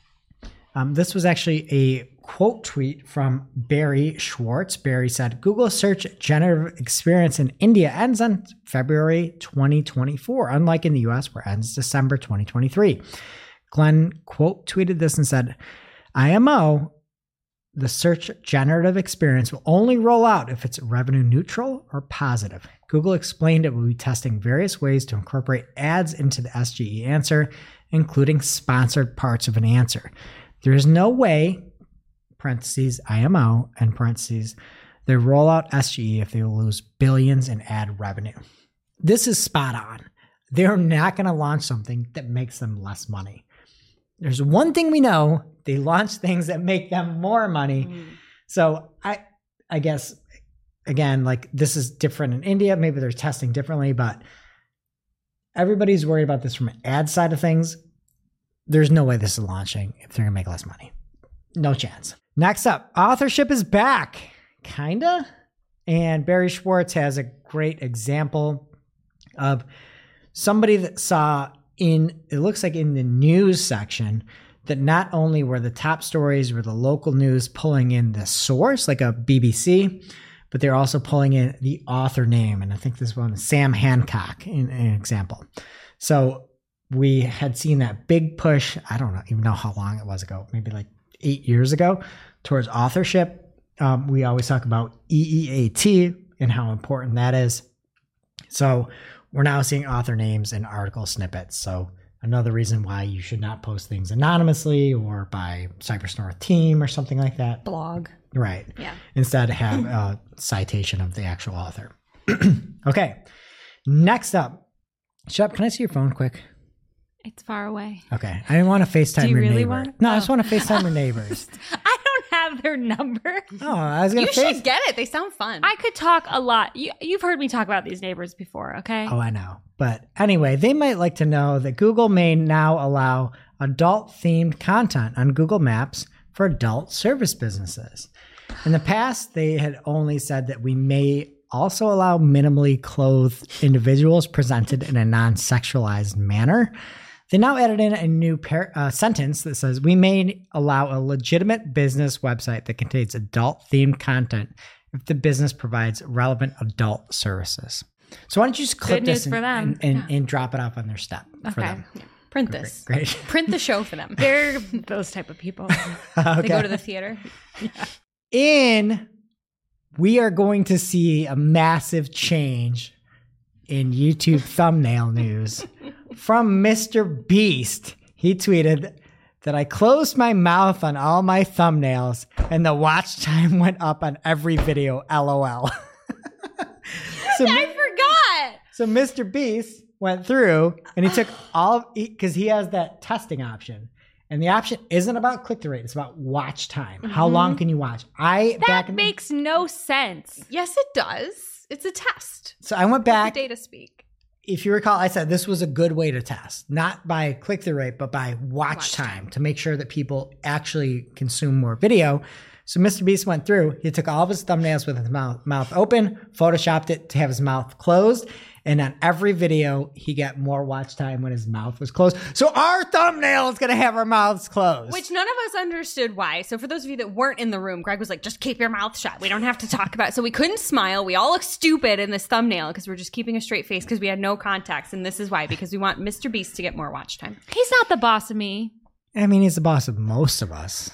um, this was actually a quote tweet from Barry Schwartz. Barry said, Google search generative experience in India ends on February twenty twenty-four, unlike in the U S where it ends December twenty twenty-three. Glenn quote tweeted this and said, I M O, the search generative experience will only roll out if it's revenue neutral or positive. Google explained it will be testing various ways to incorporate ads into the S G E answer, including sponsored parts of an answer. There is no way, parentheses, I M O, and parentheses, they roll out S G E if they will lose billions in ad revenue. This is spot on. They're not going to launch something that makes them less money. There's one thing we know, they launch things that make them more money. Mm. So I I guess, again, like this is different in India. Maybe they're testing differently, but everybody's worried about this from an ad side of things. There's no way this is launching if they're going to make less money. No chance. Next up, authorship is back. Kinda. And Barry Schwartz has a great example of somebody that saw in, it looks like in the news section, that not only were the top stories were the local news pulling in the source, like a B B C, but they're also pulling in the author name. And I think this one is Sam Hancock in, in an example. So we had seen that big push, I don't know, even know how long it was ago, maybe like eight years ago, towards authorship. Um, we always talk about E E A T and how important that is. So we're now seeing author names and article snippets. So another reason why you should not post things anonymously or by Cypress North Team or something like that.
Blog.
Right.
Yeah.
Instead, have a citation of the actual author. Okay. Next up, Shep, can I see your phone quick?
It's far away.
Okay. I didn't want to FaceTime
Do you
your
really
neighbor.
want-
No, I
Oh.
just want to FaceTime your neighbors.
I don't have their number.
Oh, I was going
You
to face.
should get it. They sound fun.
I could talk a lot. You, you've heard me talk about these neighbors before, okay?
Oh, I know. But anyway, they might like to know that Google may now allow adult-themed content on Google Maps for adult service businesses. In the past, they had only said that we may also allow minimally clothed individuals presented in a non-sexualized manner. They now added in a new par- uh, sentence that says, we may allow a legitimate business website that contains adult-themed content if the business provides relevant adult services. So why don't you just clip
Good
this
news
and,
for them.
and, and, and drop it up on their step for
Okay.
them?
Print this.
Great.
Print the show for them.
They're those type of people.
Okay.
They go to the theater.
In, we are going to see a massive change in YouTube thumbnail news from Mister Beast. He tweeted that I closed my mouth on all my thumbnails and the watch time went up on every video. LOL. so,
I forgot.
so Mister Beast went through and he took all, because he has that testing option. And the option isn't about click-through rate. It's about watch time. Mm-hmm. How long can you watch? I
That
back in,
makes no sense.
Yes, it does. It's a test.
So I went back.
The data speak.
If you recall, I said this was a good way to test, not by click-through rate, but by watch, watch time, time to make sure that people actually consume more video. So Mister Beast went through, he took all of his thumbnails with his mouth, mouth open, photoshopped it to have his mouth closed. And on every video, he got more watch time when his mouth was closed. So our thumbnail is going to have our mouths closed.
Which none of us understood why. So for those of you that weren't in the room, Greg was like, just keep your mouth shut. We don't have to talk about it. So we couldn't smile. We all look stupid in this thumbnail because we're just keeping a straight face because we had no contacts. And this is why, because we want Mister Beast to get more watch time.
He's not the boss of me.
I mean, he's the boss of most of us.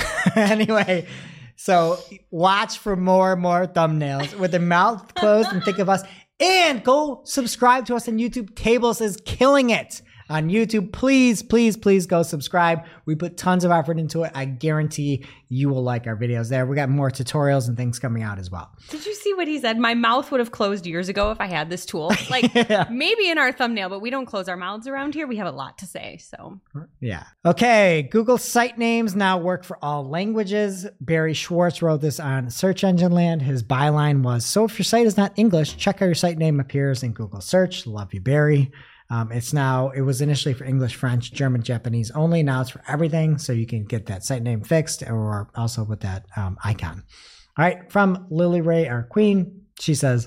Anyway, so watch for more and more thumbnails with their mouth closed and think of us. And go subscribe to us on YouTube. Tables is killing it on YouTube. Please, please, please go subscribe. We put tons of effort into it. I guarantee you will like our videos there. We got more tutorials and things coming out as well.
Did you see what he said? My mouth would have closed years ago if I had this tool. Like yeah. Maybe in our thumbnail, but we don't close our mouths around here. We have a lot to say. So
yeah. Okay. Google site names now work for all languages. Barry Schwartz wrote this on Search Engine Land. His byline was, so if your site is not English, check how your site name appears in Google search. Love you, Barry. Um, it's now, it was initially for English, French, German, Japanese only. Now it's for everything. So you can get that site name fixed or also with that um, icon. All right. From Lily Ray, our queen, she says,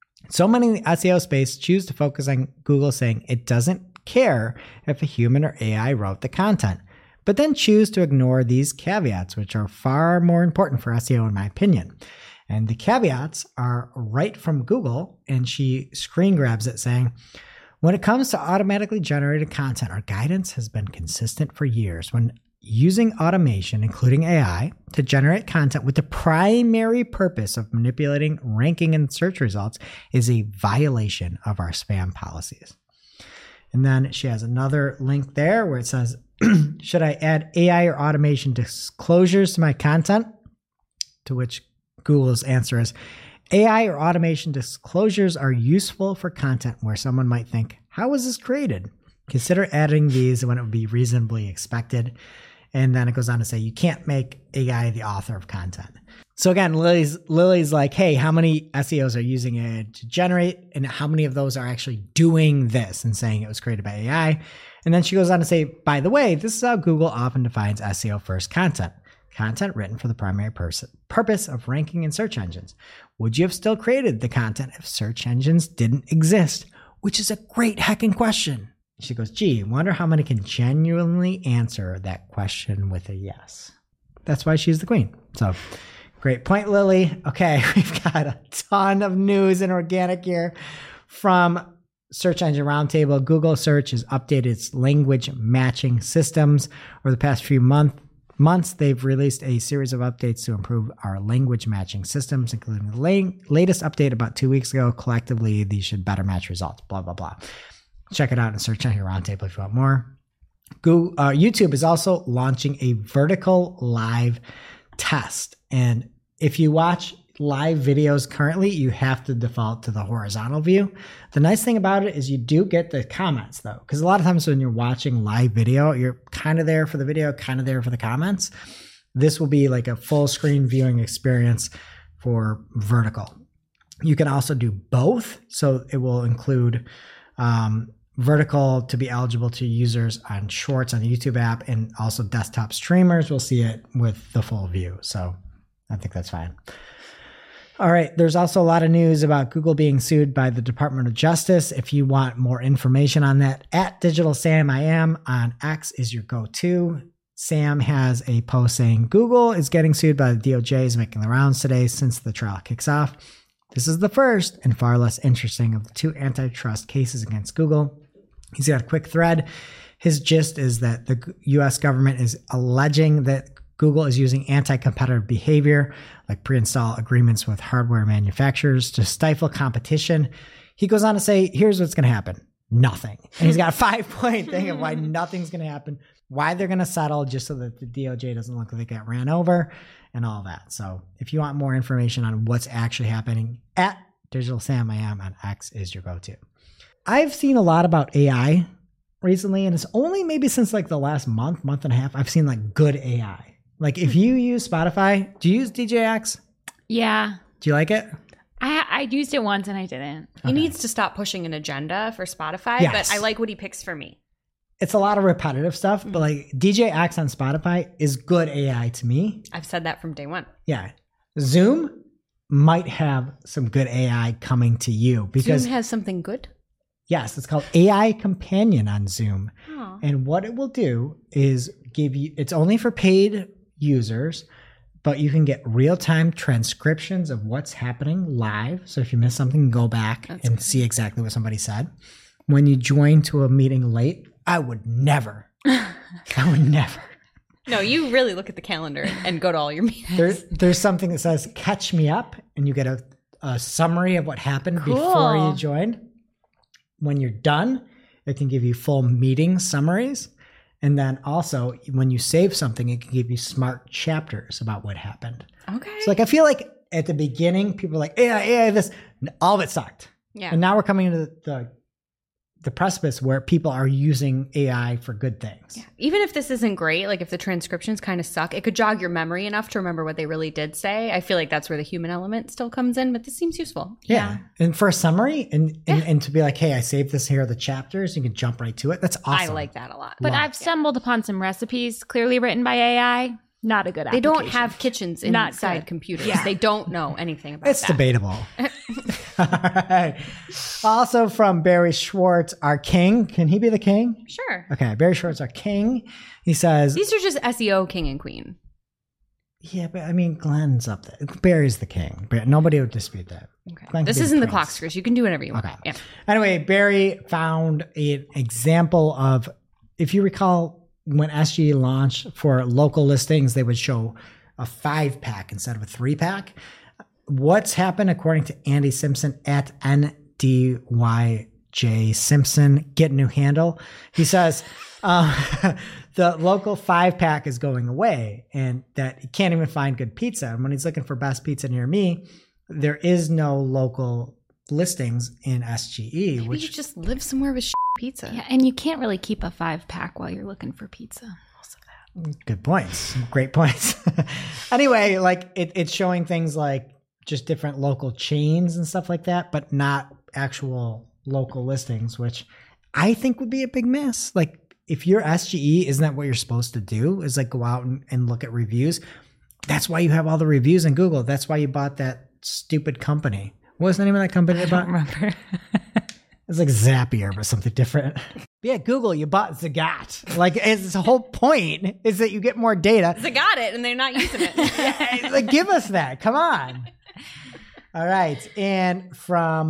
so many in the S E O space choose to focus on Google saying it doesn't care if a human or A I wrote the content, but then choose to ignore these caveats, which are far more important for S E O in my opinion. And the caveats are right from Google. And she screen grabs it saying, when it comes to automatically generated content, our guidance has been consistent for years. When using automation, including A I, to generate content with the primary purpose of manipulating ranking and search results is a violation of our spam policies. And then she has another link there where it says, should I add A I or automation disclosures to my content? To which Google's answer is, A I or automation disclosures are useful for content where someone might think, how was this created? Consider adding these when it would be reasonably expected. And then it goes on to say, you can't make A I the author of content. So again, Lily's, Lily's like, hey, how many S E Os are using it to generate? And how many of those are actually doing this and saying it was created by A I? And then she goes on to say, by the way, this is how Google often defines S E O first content. Content written for the primary pers- purpose of ranking in search engines. Would you have still created the content if search engines didn't exist? Which is a great heckin' question. She goes, gee, wonder how many can genuinely answer that question with a yes. That's why she's the queen. So great point, Lily. Okay, we've got a ton of news in organic here from Search Engine Roundtable. Google Search has updated its language matching systems over the past few months. months, they've released a series of updates to improve our language matching systems, including the la- latest update about two weeks ago. Collectively, these should better match results, blah, blah, blah. Check it out and Search Engine Roundtable if you want more. Google, uh, YouTube is also launching a vertical live test. And if you watch live videos currently, you have to default to the horizontal view. The nice thing about it is you do get the comments though, because a lot of times when you're watching live video, you're kind of there for the video, kind of there for the comments. This will be like a full screen viewing experience for vertical. You can also do both. So it will include um, vertical to be eligible to users on Shorts on the YouTube app, and also desktop streamers will see it with the full view. So I think that's fine. All right. There's also a lot of news about Google being sued by the Department of Justice. If you want more information on that, at Digital Sam I am on X is your go-to. Sam has a post saying Google is getting sued by the D O J, is making the rounds today since the trial kicks off. This is the first and far less interesting of the two antitrust cases against Google. He's got a quick thread. His gist is that the U S government is alleging that Google is using anti-competitive behavior, like pre-install agreements with hardware manufacturers to stifle competition. He goes on to say, here's what's going to happen. Nothing. And he's got a five-point thing of why nothing's going to happen, why they're going to settle just so that the D O J doesn't look like they got ran over and all that. So if you want more information on what's actually happening, at Digital Sam I Am on X is your go-to. I've seen a lot about A I recently, and it's only maybe since like the last month, month and a half, I've seen like good A I. Like if you use Spotify, do you use D J X?
Yeah.
Do you like it?
I I used it once and I didn't.
He needs to stop pushing an agenda for Spotify,
Yes.
but I like what he picks for me.
It's a lot of repetitive stuff, but like D J X on Spotify is good A I to me.
I've said that from day one.
Yeah. Zoom might have some good A I coming to you because
Zoom has something good.
yes, it's called A I Companion on Zoom.
Oh.
And what it will do is give you, it's only for paid users, but you can get real-time transcriptions of what's happening live. So if you miss something, go back
That's
and
good.
see exactly what somebody said. When you join to a meeting late, I would never, I would never.
No, you really look at the calendar and go to all your meetings.
There, there's something that says catch me up, and you get a, a summary of what happened before
Cool.
you joined. When you're done, it can give you full meeting summaries. And then also, when you save something, it can give you smart chapters about what happened.
Okay.
So, like, I feel like at the beginning, people were like, yeah, yeah, this, all of it sucked.
yeah.
And now we're coming into the, the, the precipice where people are using A I for good things.
Yeah. Even if this isn't great, like if the transcriptions kind of suck, it could jog your memory enough to remember what they really did say. I feel like that's where the human element still comes in, but this seems useful.
Yeah. And for a summary and, and, and to be like, hey, I saved this, here are the chapters, you can jump right to it. That's awesome.
I like that a lot.
But
Love
I've stumbled upon some recipes clearly written by A I. Not a good
They don't
application.
have kitchens
Not
inside
good.
computers.
Yeah.
They don't know anything about
It's
that.
debatable. All right. Also from Barry Schwartz, our king. Can he be the king?
Sure.
Okay. Barry Schwartz, our king. He says,
These are just S E O king and queen.
yeah, but I mean, Glenn's up there. Barry's the king. But nobody would dispute that.
Okay.
Glenn
This
could be
isn't the
prince.
clock screws. You can do whatever you want.
Okay.
Yeah.
Anyway, Barry found an example of, if you recall, when S G E launched for local listings, they would show a five pack instead of a three pack. What's happened, according to Andy Simpson at N D Y J Simpson, get a new handle. He says uh, the local five pack is going away and that he can't even find good pizza. And when he's looking for best pizza near me, there is no local listings in S G E,
Maybe
which
you just live somewhere with pizza.
Yeah, and you can't really keep a five pack while you're looking for pizza.
good points. Great points. Anyway, like it, it's showing things like just different local chains and stuff like that, but not actual local listings, which I think would be a big miss. Like if you're S G E, isn't that what you're supposed to do? Is like go out and, and look at reviews. That's why you have all the reviews in Google. That's why you bought that stupid company. What was the name of that company? I bought?
Remember?
It's like Zapier, but something different. Yeah, Google, you bought Zagat. Like, it's the whole point is that you get more data.
They got it and they're not using it.
Yeah, like, give us that. Come on. All right. And from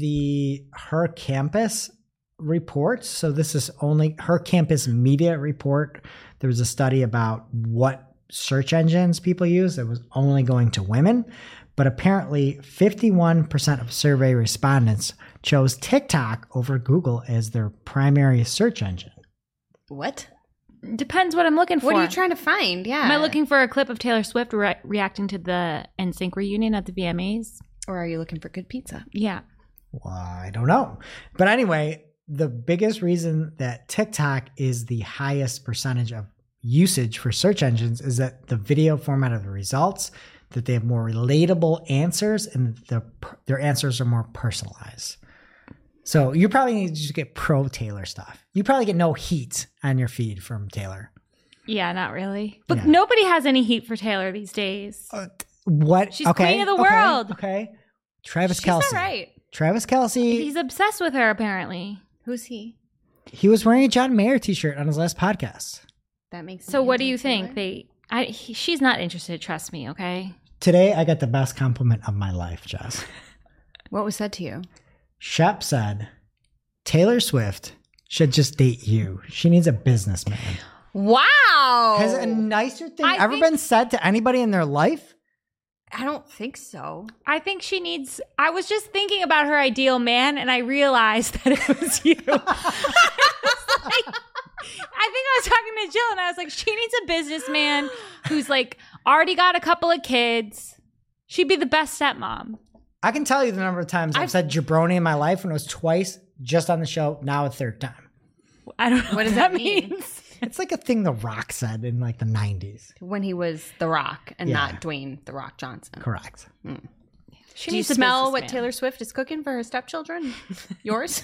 the Her Campus report, so this is only Her Campus Media report. There was a study about what search engines people use. It was only going to women. But apparently, fifty-one percent of survey respondents chose TikTok over Google as their primary search engine.
What?
Depends what I'm looking for.
What are you trying to find? Yeah.
Am I looking for a clip of Taylor Swift re- reacting to the N Sync reunion at the V M As?
Or are you looking for good pizza?
Yeah.
Well, I don't know. But anyway, the biggest reason that TikTok is the highest percentage of usage for search engines is that the video format of the results, that they have more relatable answers and the, their answers are more personalized. So you probably need to just get pro Taylor stuff. You probably get no heat on your feed from Taylor.
Yeah, not really. But
Yeah.
nobody has any heat for Taylor these days.
Uh, what?
She's
okay,
queen of the
okay,
world.
Okay. Travis
She's
Kelce.
all right.
Travis Kelce.
He's obsessed with her, apparently.
Who's he?
He was wearing a John Mayer t-shirt on his last podcast.
That makes
So
me
what do you
into
think?
Taylor.
They, I, he, she's not interested. Trust me. Okay.
Today, I got the best compliment of my life, Jess.
What was said to you?
Shep said, Taylor Swift should just date you. She needs a businessman.
Wow.
Has a nicer thing
I
ever
think-
been said to anybody in their life?
I don't think so.
I think she needs. I was just thinking about her ideal man, and I realized that it was you. I, was like, I think I was talking to Jill, and I was like, she needs a businessman who's like already got a couple of kids. She'd be the best stepmom.
I can tell you the number of times I've,
I've-
said jabroni in my life, and it was twice just on the show, now a third time.
I don't know
What does that mean?
means.
It's like a thing The Rock said in like the nineties.
When he was The Rock and
Yeah.
not Dwayne The Rock Johnson.
Correct.
She
Do you
needs a
smell what
businessman.
Taylor Swift is cooking for her stepchildren? Yours?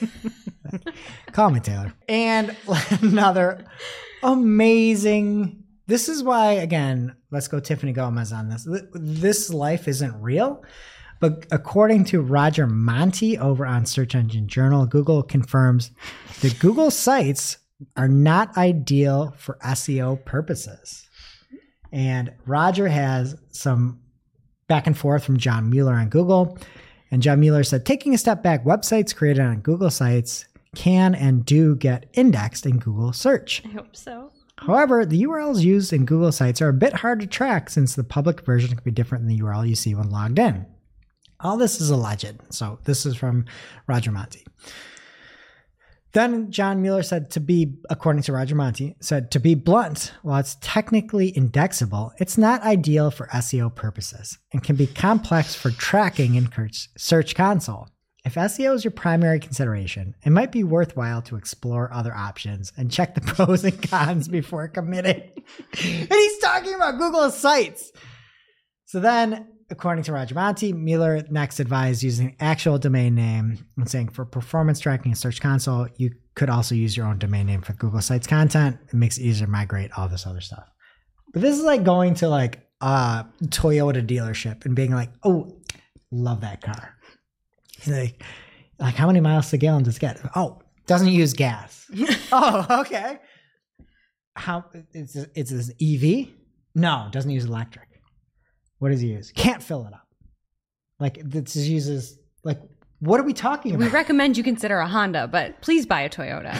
Call me Taylor. And another amazing. This is why, again, let's go Tiffany Gomez on this. This life isn't real. But according to Roger Monti over on Search Engine Journal, Google confirms that Google sites are not ideal for S E O purposes. And Roger has some back and forth from John Mueller on Google. And John Mueller said, taking a step back, websites created on Google sites can and do get indexed in Google search.
I hope so.
However, the U R Ls used in Google sites are a bit hard to track since the public version can be different than the U R L you see when logged in. All this is alleged. So this is from Roger Monti. Then John Mueller said to be, according to Roger Monti, said to be blunt, while it's technically indexable, it's not ideal for S E O purposes and can be complex for tracking in Search Console. If S E O is your primary consideration, it might be worthwhile to explore other options and check the pros and cons before committing. And he's talking about Google sites. So then, according to Roger Monti, Mueller next advised using an actual domain name and saying for performance tracking in Search Console, you could also use your own domain name for Google Sites content. It makes it easier to migrate, all this other stuff. But this is like going to like a Toyota dealership and being like, oh, love that car. Like, like how many miles to gallon does it get? Oh, doesn't use gas. Oh, okay. How it's it's an E V? No, doesn't use electric. What does he use? Can't fill it up. Like this uses like what are we talking
We
about?
recommend you consider a Honda, but please buy a Toyota.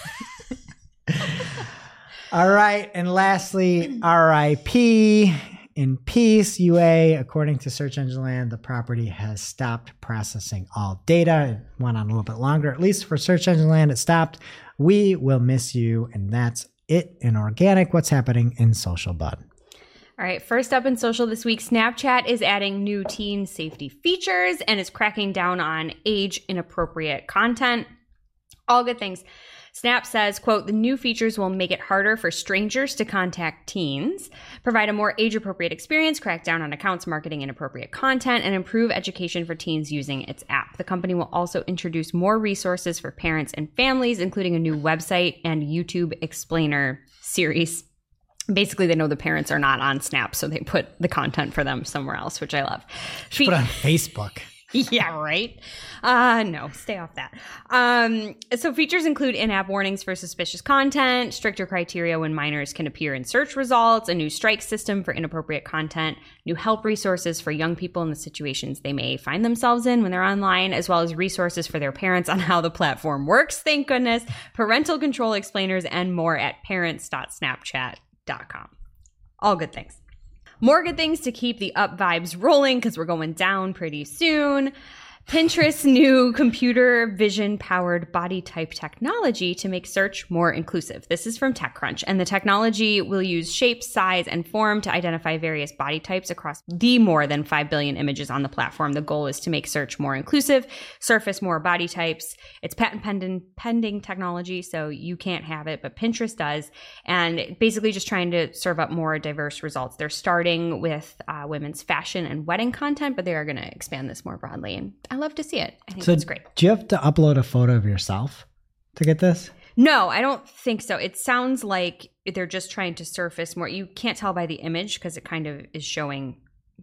All right, and lastly, R I P in peace. U A, according to Search Engine Land, the property has stopped processing all data. It went on a little bit longer, at least for Search Engine Land. It stopped. We will miss you, and that's it in organic. What's happening in social, bud?
All right, first up in social this week, Snapchat is adding new teen safety features and is cracking down on age inappropriate content. All good things. Snap says, quote, the new features will make it harder for strangers to contact teens, provide a more age-appropriate experience, crack down on accounts marketing inappropriate content, and improve education for teens using its app. The company will also introduce more resources for parents and families, including a new website and YouTube explainer series. Basically, they know the parents are not on Snap, so they put the content for them somewhere else, which I love. Fe-
Put on Facebook.
yeah, right. Uh, no, stay off that. Um, so features include in-app warnings for suspicious content, stricter criteria when minors can appear in search results, a new strike system for inappropriate content, new help resources for young people in the situations they may find themselves in when they're online, as well as resources for their parents on how the platform works, thank goodness, parental control explainers, and more at parents dot snapchat dot com. All good things. More good things to keep the up vibes rolling because we're going down pretty soon. Pinterest's new computer vision powered body type technology to make search more inclusive. This is from TechCrunch, and the technology will use shape, size, and form to identify various body types across the more than five billion images on the platform. The goal is to make search more inclusive, surface more body types. It's patent pending, pending technology, so you can't have it, but Pinterest does. And basically just trying to serve up more diverse results. They're starting with uh, women's fashion and wedding content, but they are going to expand this more broadly. And I love to see it. I think
So
it's great.
do you have to upload a photo of yourself to get this?
No, I don't think so. It sounds like they're just trying to surface more. You can't tell by the image because it kind of is showing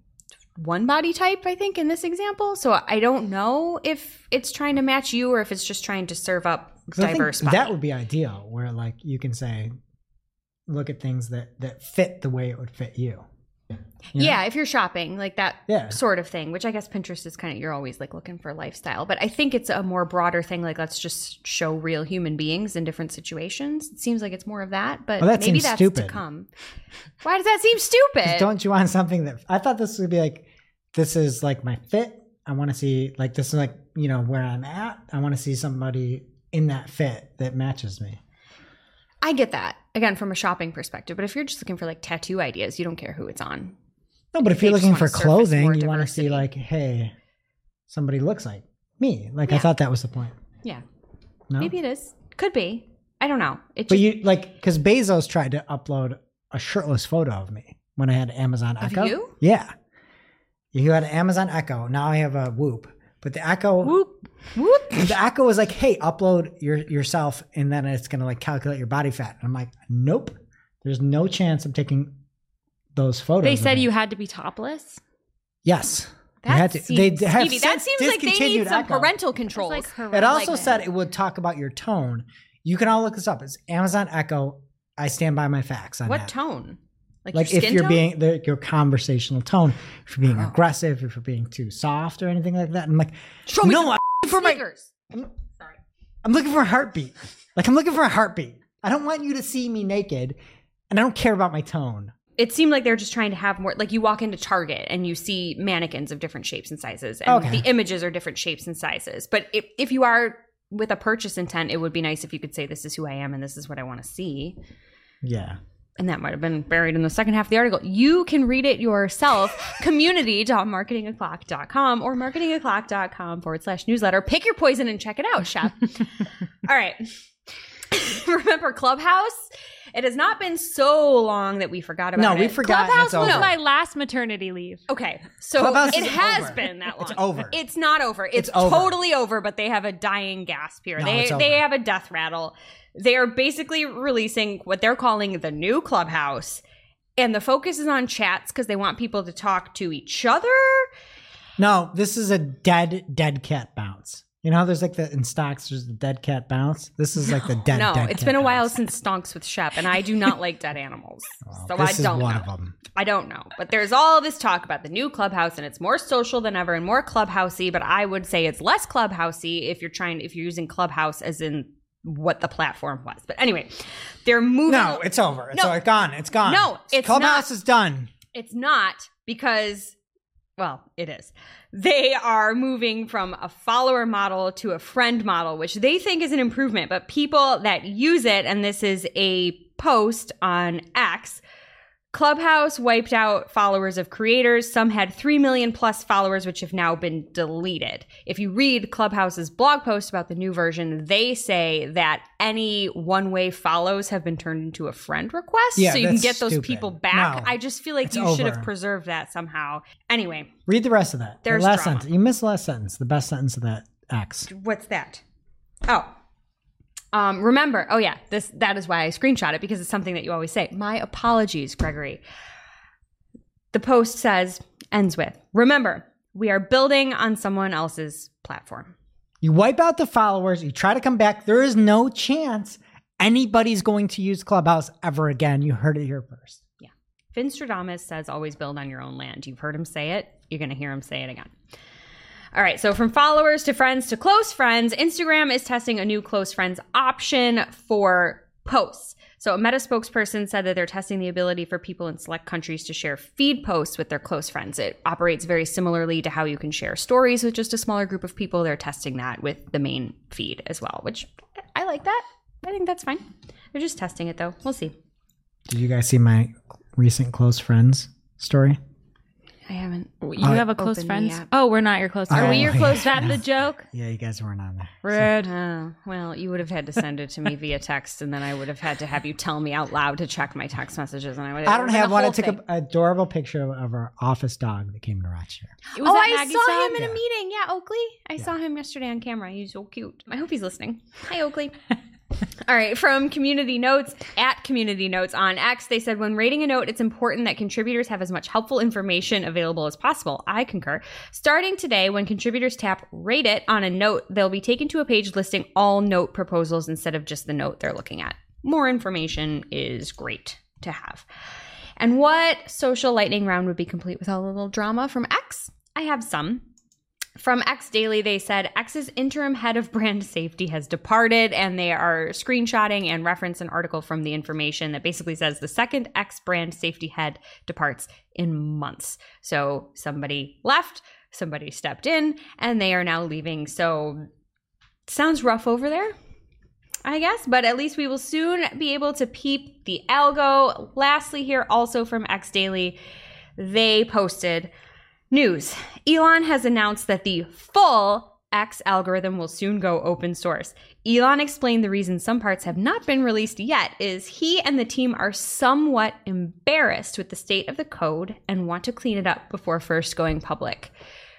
one body type, I think, in this example. So I don't know if it's trying to match you or if it's just trying to serve up
'Cause I think
diverse body.
that would be ideal, where like you can say, look at things that that fit the way it would fit you. You know?
Yeah, if you're shopping, like that
Yeah.
sort of thing, which I guess Pinterest is kind of, you're always like looking for lifestyle. But I think it's a more broader thing, like let's just show real human beings in different situations. It seems like it's more of that, but
Well, that
maybe
seems
that's
stupid.
to come. Why does that seem stupid?
Don't you want something that I thought this would be like, this is like my fit. I want to see like this is like, you know, where I'm at. I want to see somebody in that fit that matches me.
I get that, again, from a shopping perspective. But if you're just looking for like tattoo ideas, you don't care who it's on.
No, but if
They
you're
just
looking
wanna
for
surface
clothing,
more
you want to see
diversity.
like, hey, somebody looks like me. Like I
Yeah.
thought that was the point.
Yeah,
No?
maybe it is. Could be. I don't know. It
But
just,
you like because Bezos tried to upload a shirtless photo of me when I had Amazon
Of
Echo.
you?
Yeah, you had an Amazon Echo. Now I have a Whoop. But the Echo,
whoop, whoop.
the Echo was like, hey, upload your yourself, and then it's gonna like calculate your body fat. And I'm like, nope. There's no chance I'm taking those photos.
They
of
said
me.
you had to be topless.
Yes. You
That
had to.
seems,
They have
Stevie, that
since
seems like they need
discontinued
some
Echo.
parental controls.
Like
It also
like-
said it would talk about your tone. You can all look this up. It's Amazon Echo. I stand by my facts on
what
that.
tone? Like,
Like
your
if
skin
you're
tone?
being the, your conversational tone, if you're being aggressive, if you're being too soft or anything like that. I'm like,
Show me
no,
some
I'm for my,
sneakers. Sorry.
I'm looking for a heartbeat. Like I'm looking for a heartbeat. I don't want you to see me naked, and I don't care about my tone.
It seemed like they're just trying to have more, like you walk into Target and you see mannequins of different shapes and sizes, and
Okay.
the images are different shapes and sizes. But if, if you are with a purchase intent, it would be nice if you could say, this is who I am and this is what I want to see.
Yeah.
And that might have been buried in the second half of the article. You can read it yourself. community dot marketing o'clock dot com or marketing o'clock dot com forward slash newsletter. Pick your poison and check it out, Chef. All right. Remember Clubhouse? It has not been so long that we forgot about
No,
it.
we forgot.
Clubhouse
It's
was
over.
my last maternity leave.
Okay, so
Clubhouse
it
is
has
over.
been that long.
It's over.
It's not over. It's,
It's over.
totally over, but they have a dying gasp here.
No,
they
it's
they
over.
have a death rattle. They are basically releasing what they're calling the new Clubhouse, and the focus is on chats because they want people to talk to each other.
No, this is a dead, dead cat bounce. You know how there's like the in stocks, there's the dead cat bounce. This is like the dead.
no,
dead
it's
cat
been a while
bounce.
since Stonks with Shep, and I do not like dead animals,
Well,
so
this
I don't
is one
know.
of them.
I don't know. But there's all this talk about the new Clubhouse, and it's more social than ever and more Clubhousey, but I would say it's less Clubhousey if you're trying if you're using Clubhouse as in what the platform was. But anyway, they're moving.
No, it's over. It's
No.
all gone. It's gone.
No, it's
Clubhouse
not.
is done.
It's not because, well, it is. They are moving from a follower model to a friend model, which they think is an improvement. But people that use it, and this is a post on X, Clubhouse wiped out followers of creators. Some had three million plus followers, which have now been deleted. If you read Clubhouse's blog post about the new version, they say that any one-way follows have been turned into a friend request.
Yeah,
so you can
that's
get those
stupid.
people back.
No,
I just feel like
it's
you should have
over.
preserved that somehow. Anyway,
Read the rest of that. The
There's
last
drama.
sentence. You missed the last sentence. The best sentence of that X.
what's that? Oh. Um, remember, oh yeah, this that is why I screenshot it, because it's something that you always say. My apologies, Gregory. The post says, ends with, remember, we are building on someone else's platform.
You wipe out the followers. You try to come back. There is no chance anybody's going to use Clubhouse ever again. You heard it here first.
Finstradamus says always build on your own land. You've heard him say it. You're going to hear him say it again. All right, so from followers to friends to close friends, Instagram is testing a new close friends option for posts. So a Meta spokesperson said that they're testing the ability for people in select countries to share feed posts with their close friends. It operates very similarly to how you can share stories with just a smaller group of people. They're testing that with the main feed as well, which I like that. I think that's fine. They're just testing it though. We'll see.
Did you guys see my recent close friends story?
I haven't.
You have a close
Open the
friends?
app.
Oh, we're not your close
Are
friends.
we your
close
Is that the joke?
Yeah, you guys weren't on there.
Rude.
Oh, well, you would have had to send it to me via text, and then I would have had to have you tell me out loud to check my text messages, and I would.
I don't have one. I
I
took an adorable picture of our office dog that came to Rochester.
It was
Oh,
that
I
Maggie's
saw
dog?
him in
Yeah.
a meeting. Yeah, Oakley. I saw him yesterday on camera. He's so cute. I hope he's listening. Hi, Oakley. All right, from Community Notes, at Community Notes on X, they said, when rating a note, it's important that contributors have as much helpful information available as possible. I concur. Starting today, when contributors tap Rate It on a note, they'll be taken to a page listing all note proposals instead of just the note they're looking at. more information is great to have. And what social lightning round would be complete without a little drama from X? I have some. From X Daily, they said X's interim head of brand safety has departed, and they are screenshotting and reference an article from The Information that basically says the second X brand safety head departs in months. So somebody left, somebody stepped in, and they are now leaving. So sounds rough over there, I guess, but at least we will soon be able to peep the algo. Lastly here, also from X Daily, they posted news. Elon has announced that the full X algorithm will soon go open source. Elon explained the reason some parts have not been released yet is he and the team are somewhat embarrassed with the state of the code and want to clean it up before first going public.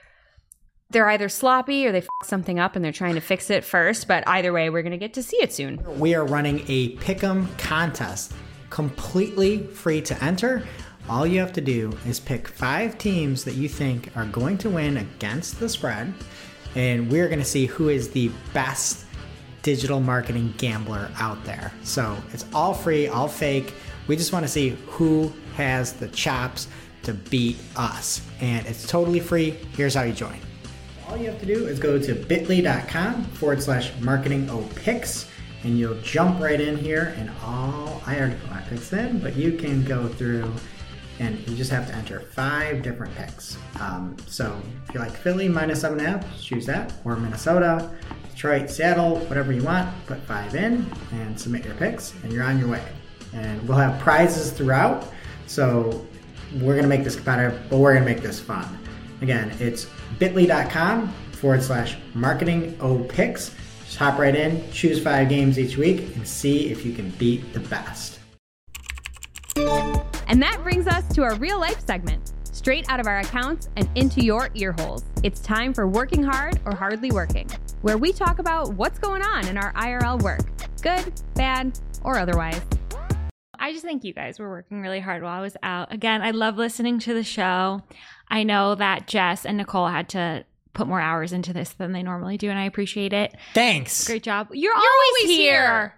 They're either sloppy or they f*** something up and they're trying to fix it first, but either way, we're going to get to see it soon.
We are running a Pick'em contest, completely free to enter. All you have to do is pick five teams that you think are going to win against the spread, and we're going to see who is the best digital marketing gambler out there. So it's all free, all fake. We just want to see who has the chops to beat us, and it's totally free. Here's how you join. All you have to do is go to bit.ly.com forward slash marketing o picks, and you'll jump right in here, and all I already put my picks in, but you can go through and you just have to enter five different picks. Um, so if you like Philly minus seven and a half, choose that, or Minnesota, Detroit, Seattle, whatever you want, put five in and submit your picks, and you're on your way. And we'll have prizes throughout, so we're gonna make this competitive, but we're gonna make this fun. Again, it's bit.ly.com forward slash marketing o picks. Just hop right in, choose five games each week, and see if you can beat the best.
And that brings us to our real life segment, straight out of our accounts and into your ear holes. It's time for Working Hard or Hardly Working, where we talk about what's going on in our I R L work, good, bad, or otherwise.
I just think you guys were working really hard while I was out. Again, I love listening to the show. I know that Jess and Nicole had to put more hours into this than they normally do, and I appreciate it.
Thanks.
Great job. You're,
You're
always,
always
here.
here.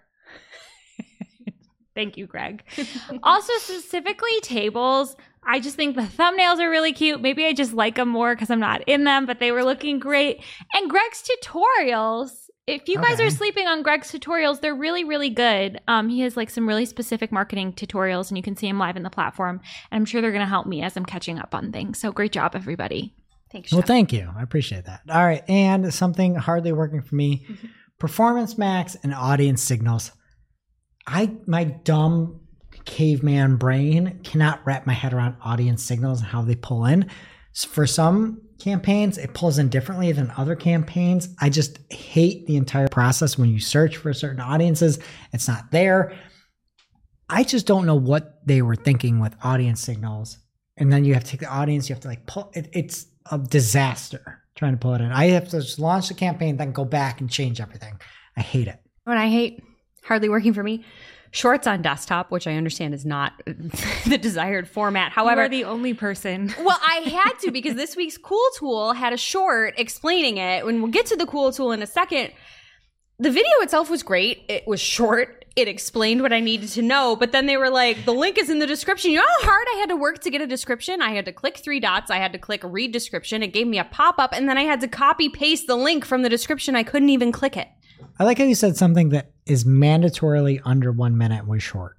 Thank you, Greg. Also, specifically tables, I just think the thumbnails are really cute. Maybe I just like them more because I'm not in them, but they were looking great. And Greg's tutorials, if you guys
Okay.
are sleeping on Greg's tutorials, they're really, really good. Um, he has like some really specific marketing tutorials, and you can see him live in the platform. And I'm sure they're going to help me as I'm catching up on things. So great job, everybody.
Thanks,
Well,
Chef.
thank you. I appreciate that. All right. And something hardly working for me, Performance Max and audience signals. I my dumb caveman brain cannot wrap my head around audience signals and how they pull in. So for some campaigns, it pulls in differently than other campaigns. I just hate the entire process when you search for certain audiences. It's not there. I just don't know what they were thinking with audience signals. And then you have to take the audience, you have to like pull it. It's a disaster trying to pull it in. I have to just launch the campaign, then go back and change everything. I hate it.
What I hate, hardly working for me, shorts on desktop, which I understand is not the desired format. However,
You're the only person.
well, I had to because this week's Cool Tool had a short explaining it. When we'll get to the Cool Tool in a second, the video itself was great. It was short. It explained what I needed to know. But then they were like, the link is in the description. You know how hard I had to work to get a description? I had to click three dots. I had to click read description. It gave me a pop-up. And then I had to copy paste the link from the description. I couldn't even click it.
I like how you said something that is mandatorily under one minute and was short.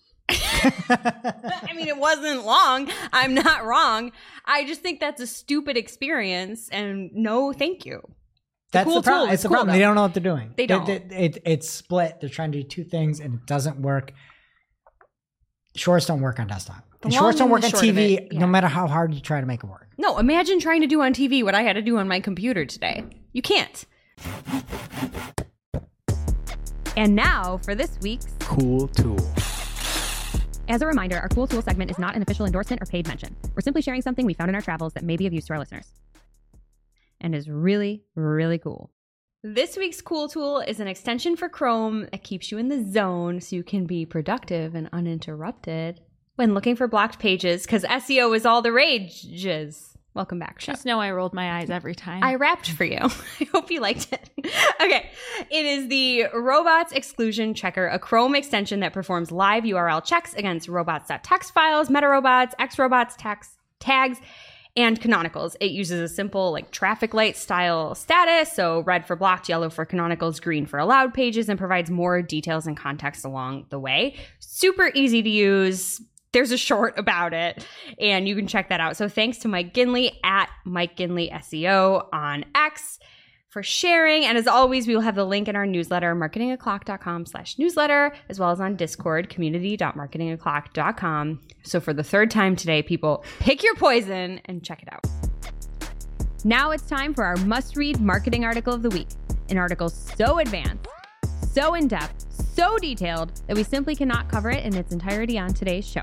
I mean, it wasn't long. I'm not wrong. I just think that's a stupid experience. And no, thank you.
That's
cool
the problem.
tool.
It's the
Cool,
problem.
though.
They don't know what they're doing.
They don't.
It, it, it's split. They're trying to do two things and it doesn't work. Shorts don't work on desktop.
The
And
long
shorts don't
and
work
the
on
short
T
of
V
it, yeah.
no matter how hard you try to make it work.
No, imagine trying to do on T V what I had to do on my computer today. You can't. And now for this week's
Cool Tool.
As a reminder, our Cool Tool segment is not an official endorsement or paid mention. We're simply sharing something we found in our travels that may be of use to our listeners. And is really, really cool. This week's Cool Tool is an extension for Chrome that keeps you in the zone so you can be productive and uninterrupted when looking for blocked pages, because S E O is all the rages. Welcome back, Shep.
Just know I rolled my eyes every time.
I rapped for you. I hope you liked it. Okay. It is the Robots Exclusion Checker, a Chrome extension that performs live U R L checks against robots.txt files, metarobots, xrobots, tags, tags, and canonicals. It uses a simple like traffic light style status, so red for blocked, yellow for canonicals, green for allowed pages, and provides more details and context along the way. Super easy to use. There's a short about it, and you can check that out. So thanks to Mike Ginley at Mike Ginley S E O on X for sharing. And as always, we will have the link in our newsletter, marketingoclock.com slash newsletter, as well as on Discord, community.marketingoclock dot com. So for the third time today, people, pick your poison and check it out. Now it's time for our must-read marketing article of the week. An article so advanced, so in-depth, so detailed that we simply cannot cover it in its entirety on today's show.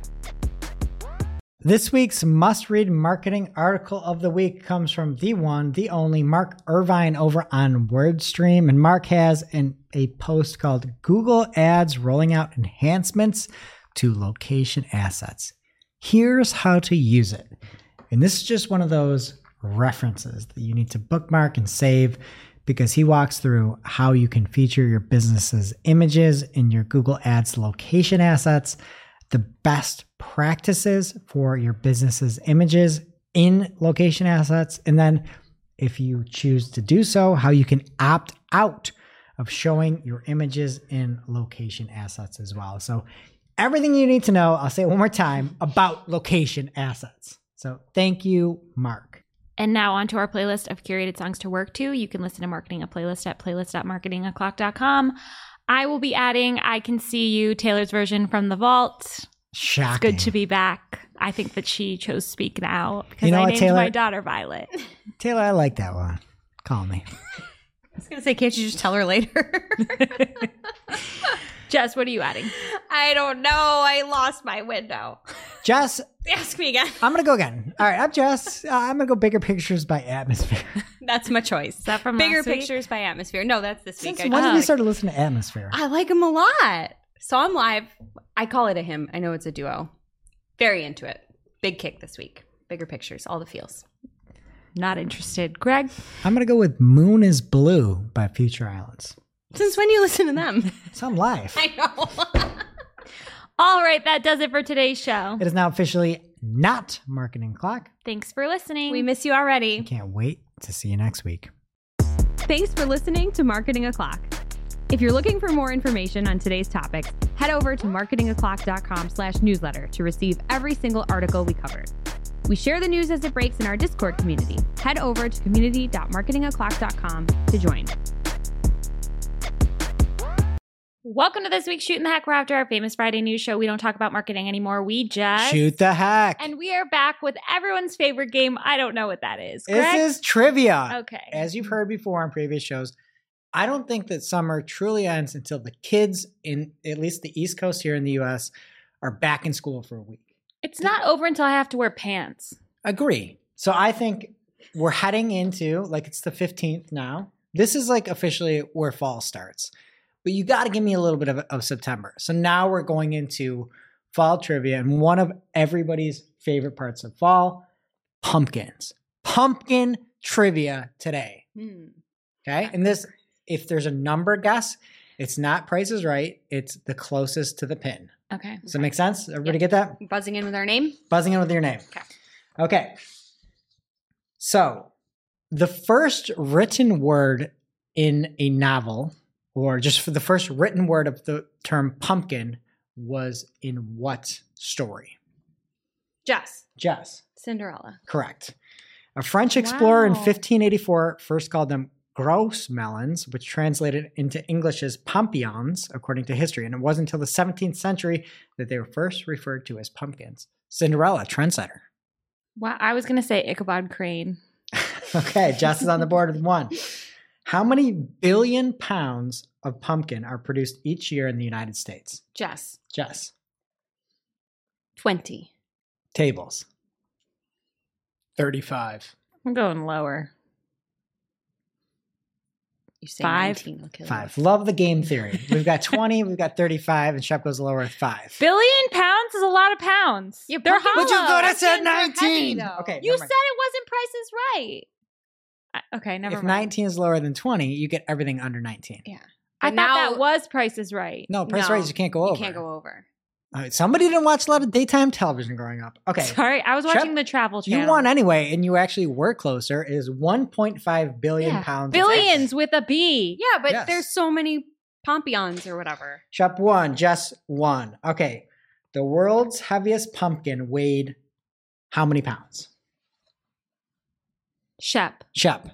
This week's must-read marketing article of the week comes from the one, the only Mark Irvine over on WordStream. And Mark has an, a post called Google Ads Rolling Out Enhancements to Location Assets. Here's how to use it. And this is just one of those references that you need to bookmark and save, because he walks through how you can feature your business's images in your Google Ads location assets, the best practices for your business's images in location assets, and then if you choose to do so, how you can opt out of showing your images in location assets as well. So everything you need to know, I'll say it one more time, about location assets. So thank you, Mark.
And now onto our playlist of curated songs to work to. You can listen to Marketing a Playlist at playlist dot marketing o'clock dot com. I will be adding I Can See You, Taylor's version from The Vault.
Shocking.
It's good to be back. I think that she chose Speak Now because
You know
I
what,
named
Taylor?
my daughter Violet.
Taylor, I like that one. Call me.
I was going to say, can't you just tell her later?
Jess, what are you adding?
I don't know. I lost my window.
Jess,
Ask me again.
I'm going to go again. All right, I'm Jess. Uh, I'm going to go Bigger Pictures by Atmosphere.
That's my choice.
Is that from
Bigger
last week?
Pictures by Atmosphere. No, that's this
Since
week.
when
I,
did you start to listen to Atmosphere?
I like him a lot. Saw him live. I call it a him. I know it's a duo. Very into it. Big kick this week. Bigger Pictures. All the feels.
Not interested. Greg?
I'm going to go with Moon is Blue by Future Islands.
Since when do you listen to them?
Some live.
I know.
All right, that does it for today's show.
It is now officially not Marketing Clock.
Thanks for listening.
We miss you already.
Can't wait to see you next week.
Thanks for listening to Marketing O'Clock. If you're looking for more information on today's topics, head over to marketing o'clock dot com slash newsletter to receive every single article we covered. We share the news as it breaks in our Discord community. Head over to community dot marketing o'clock dot com to join.
Welcome to this week's Shooting the Heck. We're after our famous Friday news show. We don't talk about marketing anymore. We just
Shoot the heck.
And we are back with everyone's favorite game. I don't know what that is. Greg?
This is trivia.
Okay.
As you've heard before on previous shows, I don't think that summer truly ends until the kids in at least the East Coast here in the U S are back in school for a week.
It's not over until I have to wear pants.
Agree. So I think we're heading into, like, it's the fifteenth now. This is like officially where fall starts. But you got to give me a little bit of, of September. So now we're going into fall trivia, and one of everybody's favorite parts of fall, pumpkins. Pumpkin trivia today.
Hmm.
Okay? And this, if there's a number guess, it's not Price is Right. It's the closest to the pin.
Okay.
Does that make sense? Everybody
Yep.
get that?
Buzzing in with our name?
Buzzing in with your name.
Okay.
Okay. So the first written word in a novel, or just for the first written word of the term pumpkin, was in what story?
Jess.
Jess.
Cinderella.
Correct. A French explorer in
Wow.
fifteen eighty-four first called them gros melons, which translated into English as pompions, according to history. And it wasn't until the seventeenth century that they were first referred to as pumpkins. Cinderella, trendsetter.
Wow. I was going to say Ichabod Crane.
Okay, Jess is on the board with one. How many billion pounds of pumpkin are produced each year in the United States?
Jess.
Jess.
twenty.
Tables. thirty-five.
I'm going lower.
You say
Five.
nineteen. I'll kill you.
Five. Love the game theory. We've got twenty, we've got thirty-five, and Shep goes lower with five.
Billion pounds is a lot of pounds.
Yeah,
They're
pumpkin-
hollow.
But you thought I said
Pumpkins are heavy,
nineteen.
though.
Okay,
You
never
said
mind.
it wasn't is Right. I, okay, never
If
mind.
nineteen is lower than twenty, you get everything under nineteen.
Yeah.
I
But
thought
now-
that was Price is Right.
No, Price
No,
Right is you can't go over.
You can't go over.
All right, somebody didn't watch a lot of daytime television growing up. Okay.
Sorry, I was
Shep,
watching the Travel Channel.
You won anyway, and you actually were closer. It is one point five billion
Yeah.
pounds. of
Billions
pumpkin.
with a B.
Yeah, but
Yes.
there's so many pompions or whatever.
Shep won, Jess won. Okay. The world's heaviest pumpkin weighed how many pounds?
Shep,
Shep.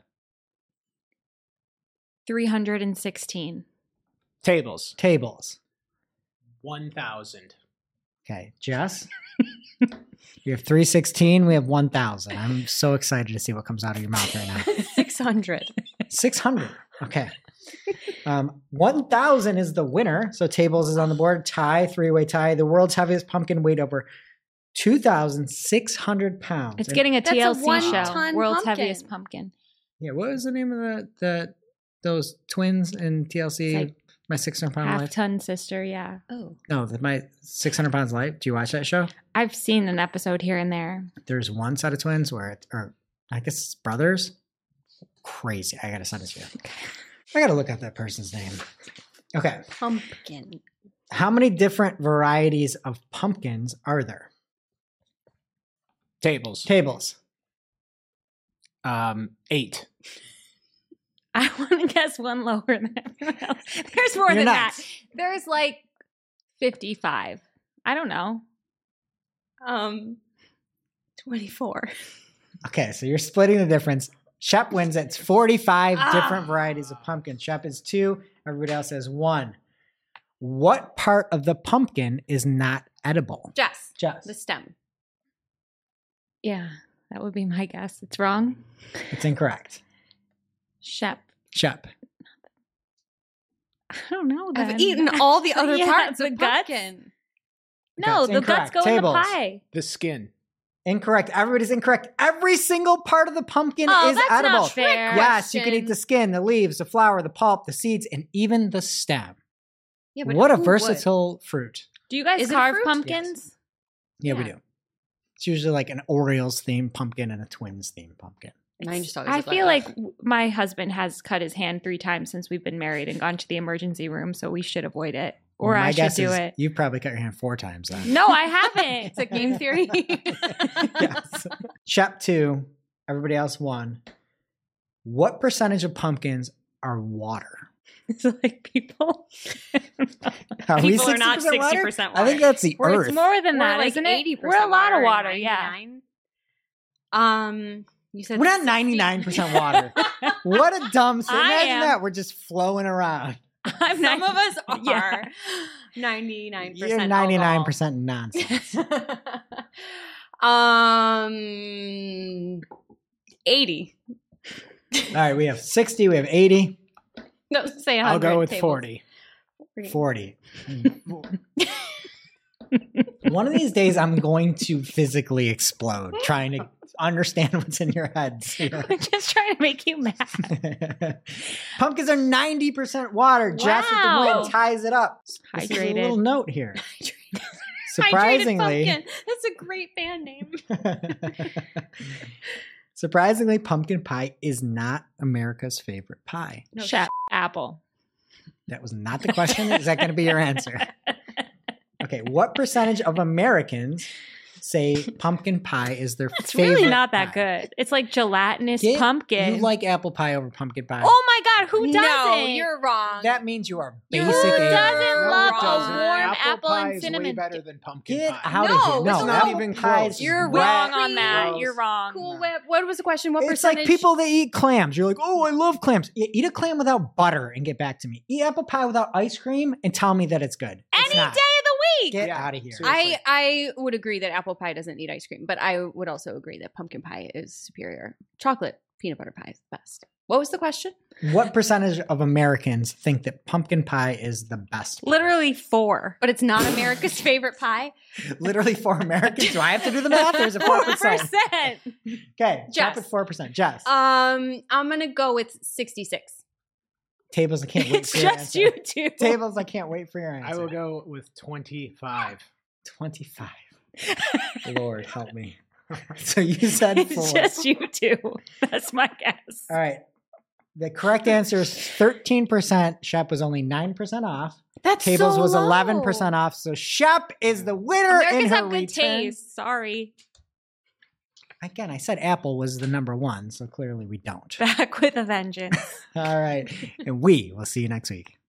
three hundred sixteen.
Tables.
Tables.
one thousand.
Okay. Jess? You have three sixteen. We have one thousand. I'm so excited to see what comes out of your mouth right now.
six hundred.
six hundred. Okay. Um, one thousand is the winner. So tables is on the board. Tie, three-way tie. The world's heaviest pumpkin weighed over two thousand six hundred pounds.
It's
And-
getting a
That's a
T L C show.
one-ton
World's
pumpkin.
Heaviest Pumpkin.
Yeah, what was the name of the, the those twins in T L C?
It's like
My six hundred pound
Half
life?
ton sister, yeah.
Oh.
No, the, my six hundred pounds life. Do you watch that show?
I've seen an episode here and there.
There's one set of twins where it, or I guess it's brothers. Crazy. I gotta send it to you. I gotta look up that person's name. Okay.
Pumpkin.
How many different varieties of pumpkins are there?
Tables.
Tables.
Um, eight.
I want to guess one lower than everyone else. There's more
You're
than
nuts.
that. There's like fifty-five. I don't know.
Um, twenty-four.
Okay, so you're splitting the difference. Shep wins. It's forty-five
Ah.
different varieties of pumpkin. Shep is two. Everybody else has one. What part of the pumpkin is not edible?
Jess.
Jess.
The stem.
Yeah, that would be my guess. It's wrong.
It's incorrect.
Shep.
Shep.
I don't know. Then.
I've eaten all the other
Yeah,
parts
the
of
guts?
pumpkin.
No,
Guts.
the guts
Incorrect.
go in
Tables.
the pie.
The skin.
Incorrect. Everybody's incorrect. Every single part of the pumpkin
Oh,
is
that's
edible.
not fair.
Yes, you can
Question.
eat the skin, the leaves, the flower, the pulp, the seeds, and even the stem.
Yeah,
What a
who would?
versatile fruit.
Do you guys
Is it
carve
fruit?
pumpkins?
Yeah, we
Yeah.
do. It's usually like an Orioles themed pumpkin and a Twins themed pumpkin.
Mine just always
I
look
feel
like
like w- my husband has cut his hand three times since we've been married and gone to the emergency room, so we should avoid it. Or
My
I should
guess
do
is
it.
You've probably cut your hand four times then.
No, I haven't.
It's a game theory.
Yes. Shep two. Everybody else one. What percentage of pumpkins are water?
It's like people.
Are we
People are not
sixty percent water?
sixty percent
I think
water.
that's the
We're-
earth.
It's more than
We're
that,
like
isn't it?
eighty percent
We're a lot of
water,
water, yeah.
ninety-nine. Um, you said
We're not
sixty.
ninety-nine percent water. What a dumb thing.
I
Imagine
am.
that. We're just flowing around.
I'm
Some
not-
of us
Yeah.
are ninety-nine percent.
You're ninety-nine percent nonsense.
um, eighty.
All right, we have sixty, we have eighty,
No, say one hundred.
I'll go with
tables.
forty.
forty. One of these days, I'm going to physically explode trying to understand what's in your heads.
I'm just trying to make you mad.
Pumpkins are ninety percent water. Jess with the
Wow.
win ties it up. This is a
Hydrated.
little note here.
Hydrated
Surprisingly,
Pumpkin. That's a great band name.
surprisingly, pumpkin pie is not America's favorite pie.
No,
Shep. Apple.
That was not the question. Is that going to be your answer? Okay, what percentage of Americans say pumpkin pie is their
It's
favorite
really not that
pie?
good. It's like gelatinous
Get-
pumpkin.
You like apple pie over pumpkin pie.
Oh my god, who doesn't?
No, you're wrong.
That means you are
Who
basic.
Who
A-
doesn't
No,
love
it
a
doesn't.
warm
Apple
apple
pie
and
is way
cinnamon?
better than pumpkin
Get
pie.
out
No,
of here.
it's
No,
not
apple
even
pie
close.
is
You're
wet.
wrong on that.
gross.
You're wrong.
Cool
No.
Whip. What was the question? What
It's
percentage?
like people that eat clams. You're like, oh, I love clams. Yeah, eat a clam without butter and get back to me. Eat apple pie without ice cream and tell me that it's good. It's
Any
not.
day of the week.
Get
Yeah,
out of here.
seriously.
I, I would agree that apple pie doesn't need ice cream, but I would also agree that pumpkin pie is superior. Chocolate peanut butter pie is the best. What was the question?
What percentage of Americans think that pumpkin pie is the best?
Literally four.
But it's not America's favorite pie.
Literally for Americans. Do I have to do the math or is it four percent?
percent.
Okay,
Jess.
Jess with four percent. Jess.
Um, I'm gonna go with sixty-six.
Tables, I can't wait
It's
for your
just
answer.
you two.
Tables, I can't wait for your answer.
I will go with twenty-five.
twenty-five. Lord, help me. So you said four.
It's just you two. That's my guess.
All right. The correct answer is thirteen percent. Shep was only nine percent off.
That's
Tables
so
was
low.
eleven percent off. So Shep is the winner in
Americans
her
have good
return.
taste. Sorry.
Again, I said Apple was the number one, so clearly we don't.
Back with a vengeance.
All right. And we will see you next week.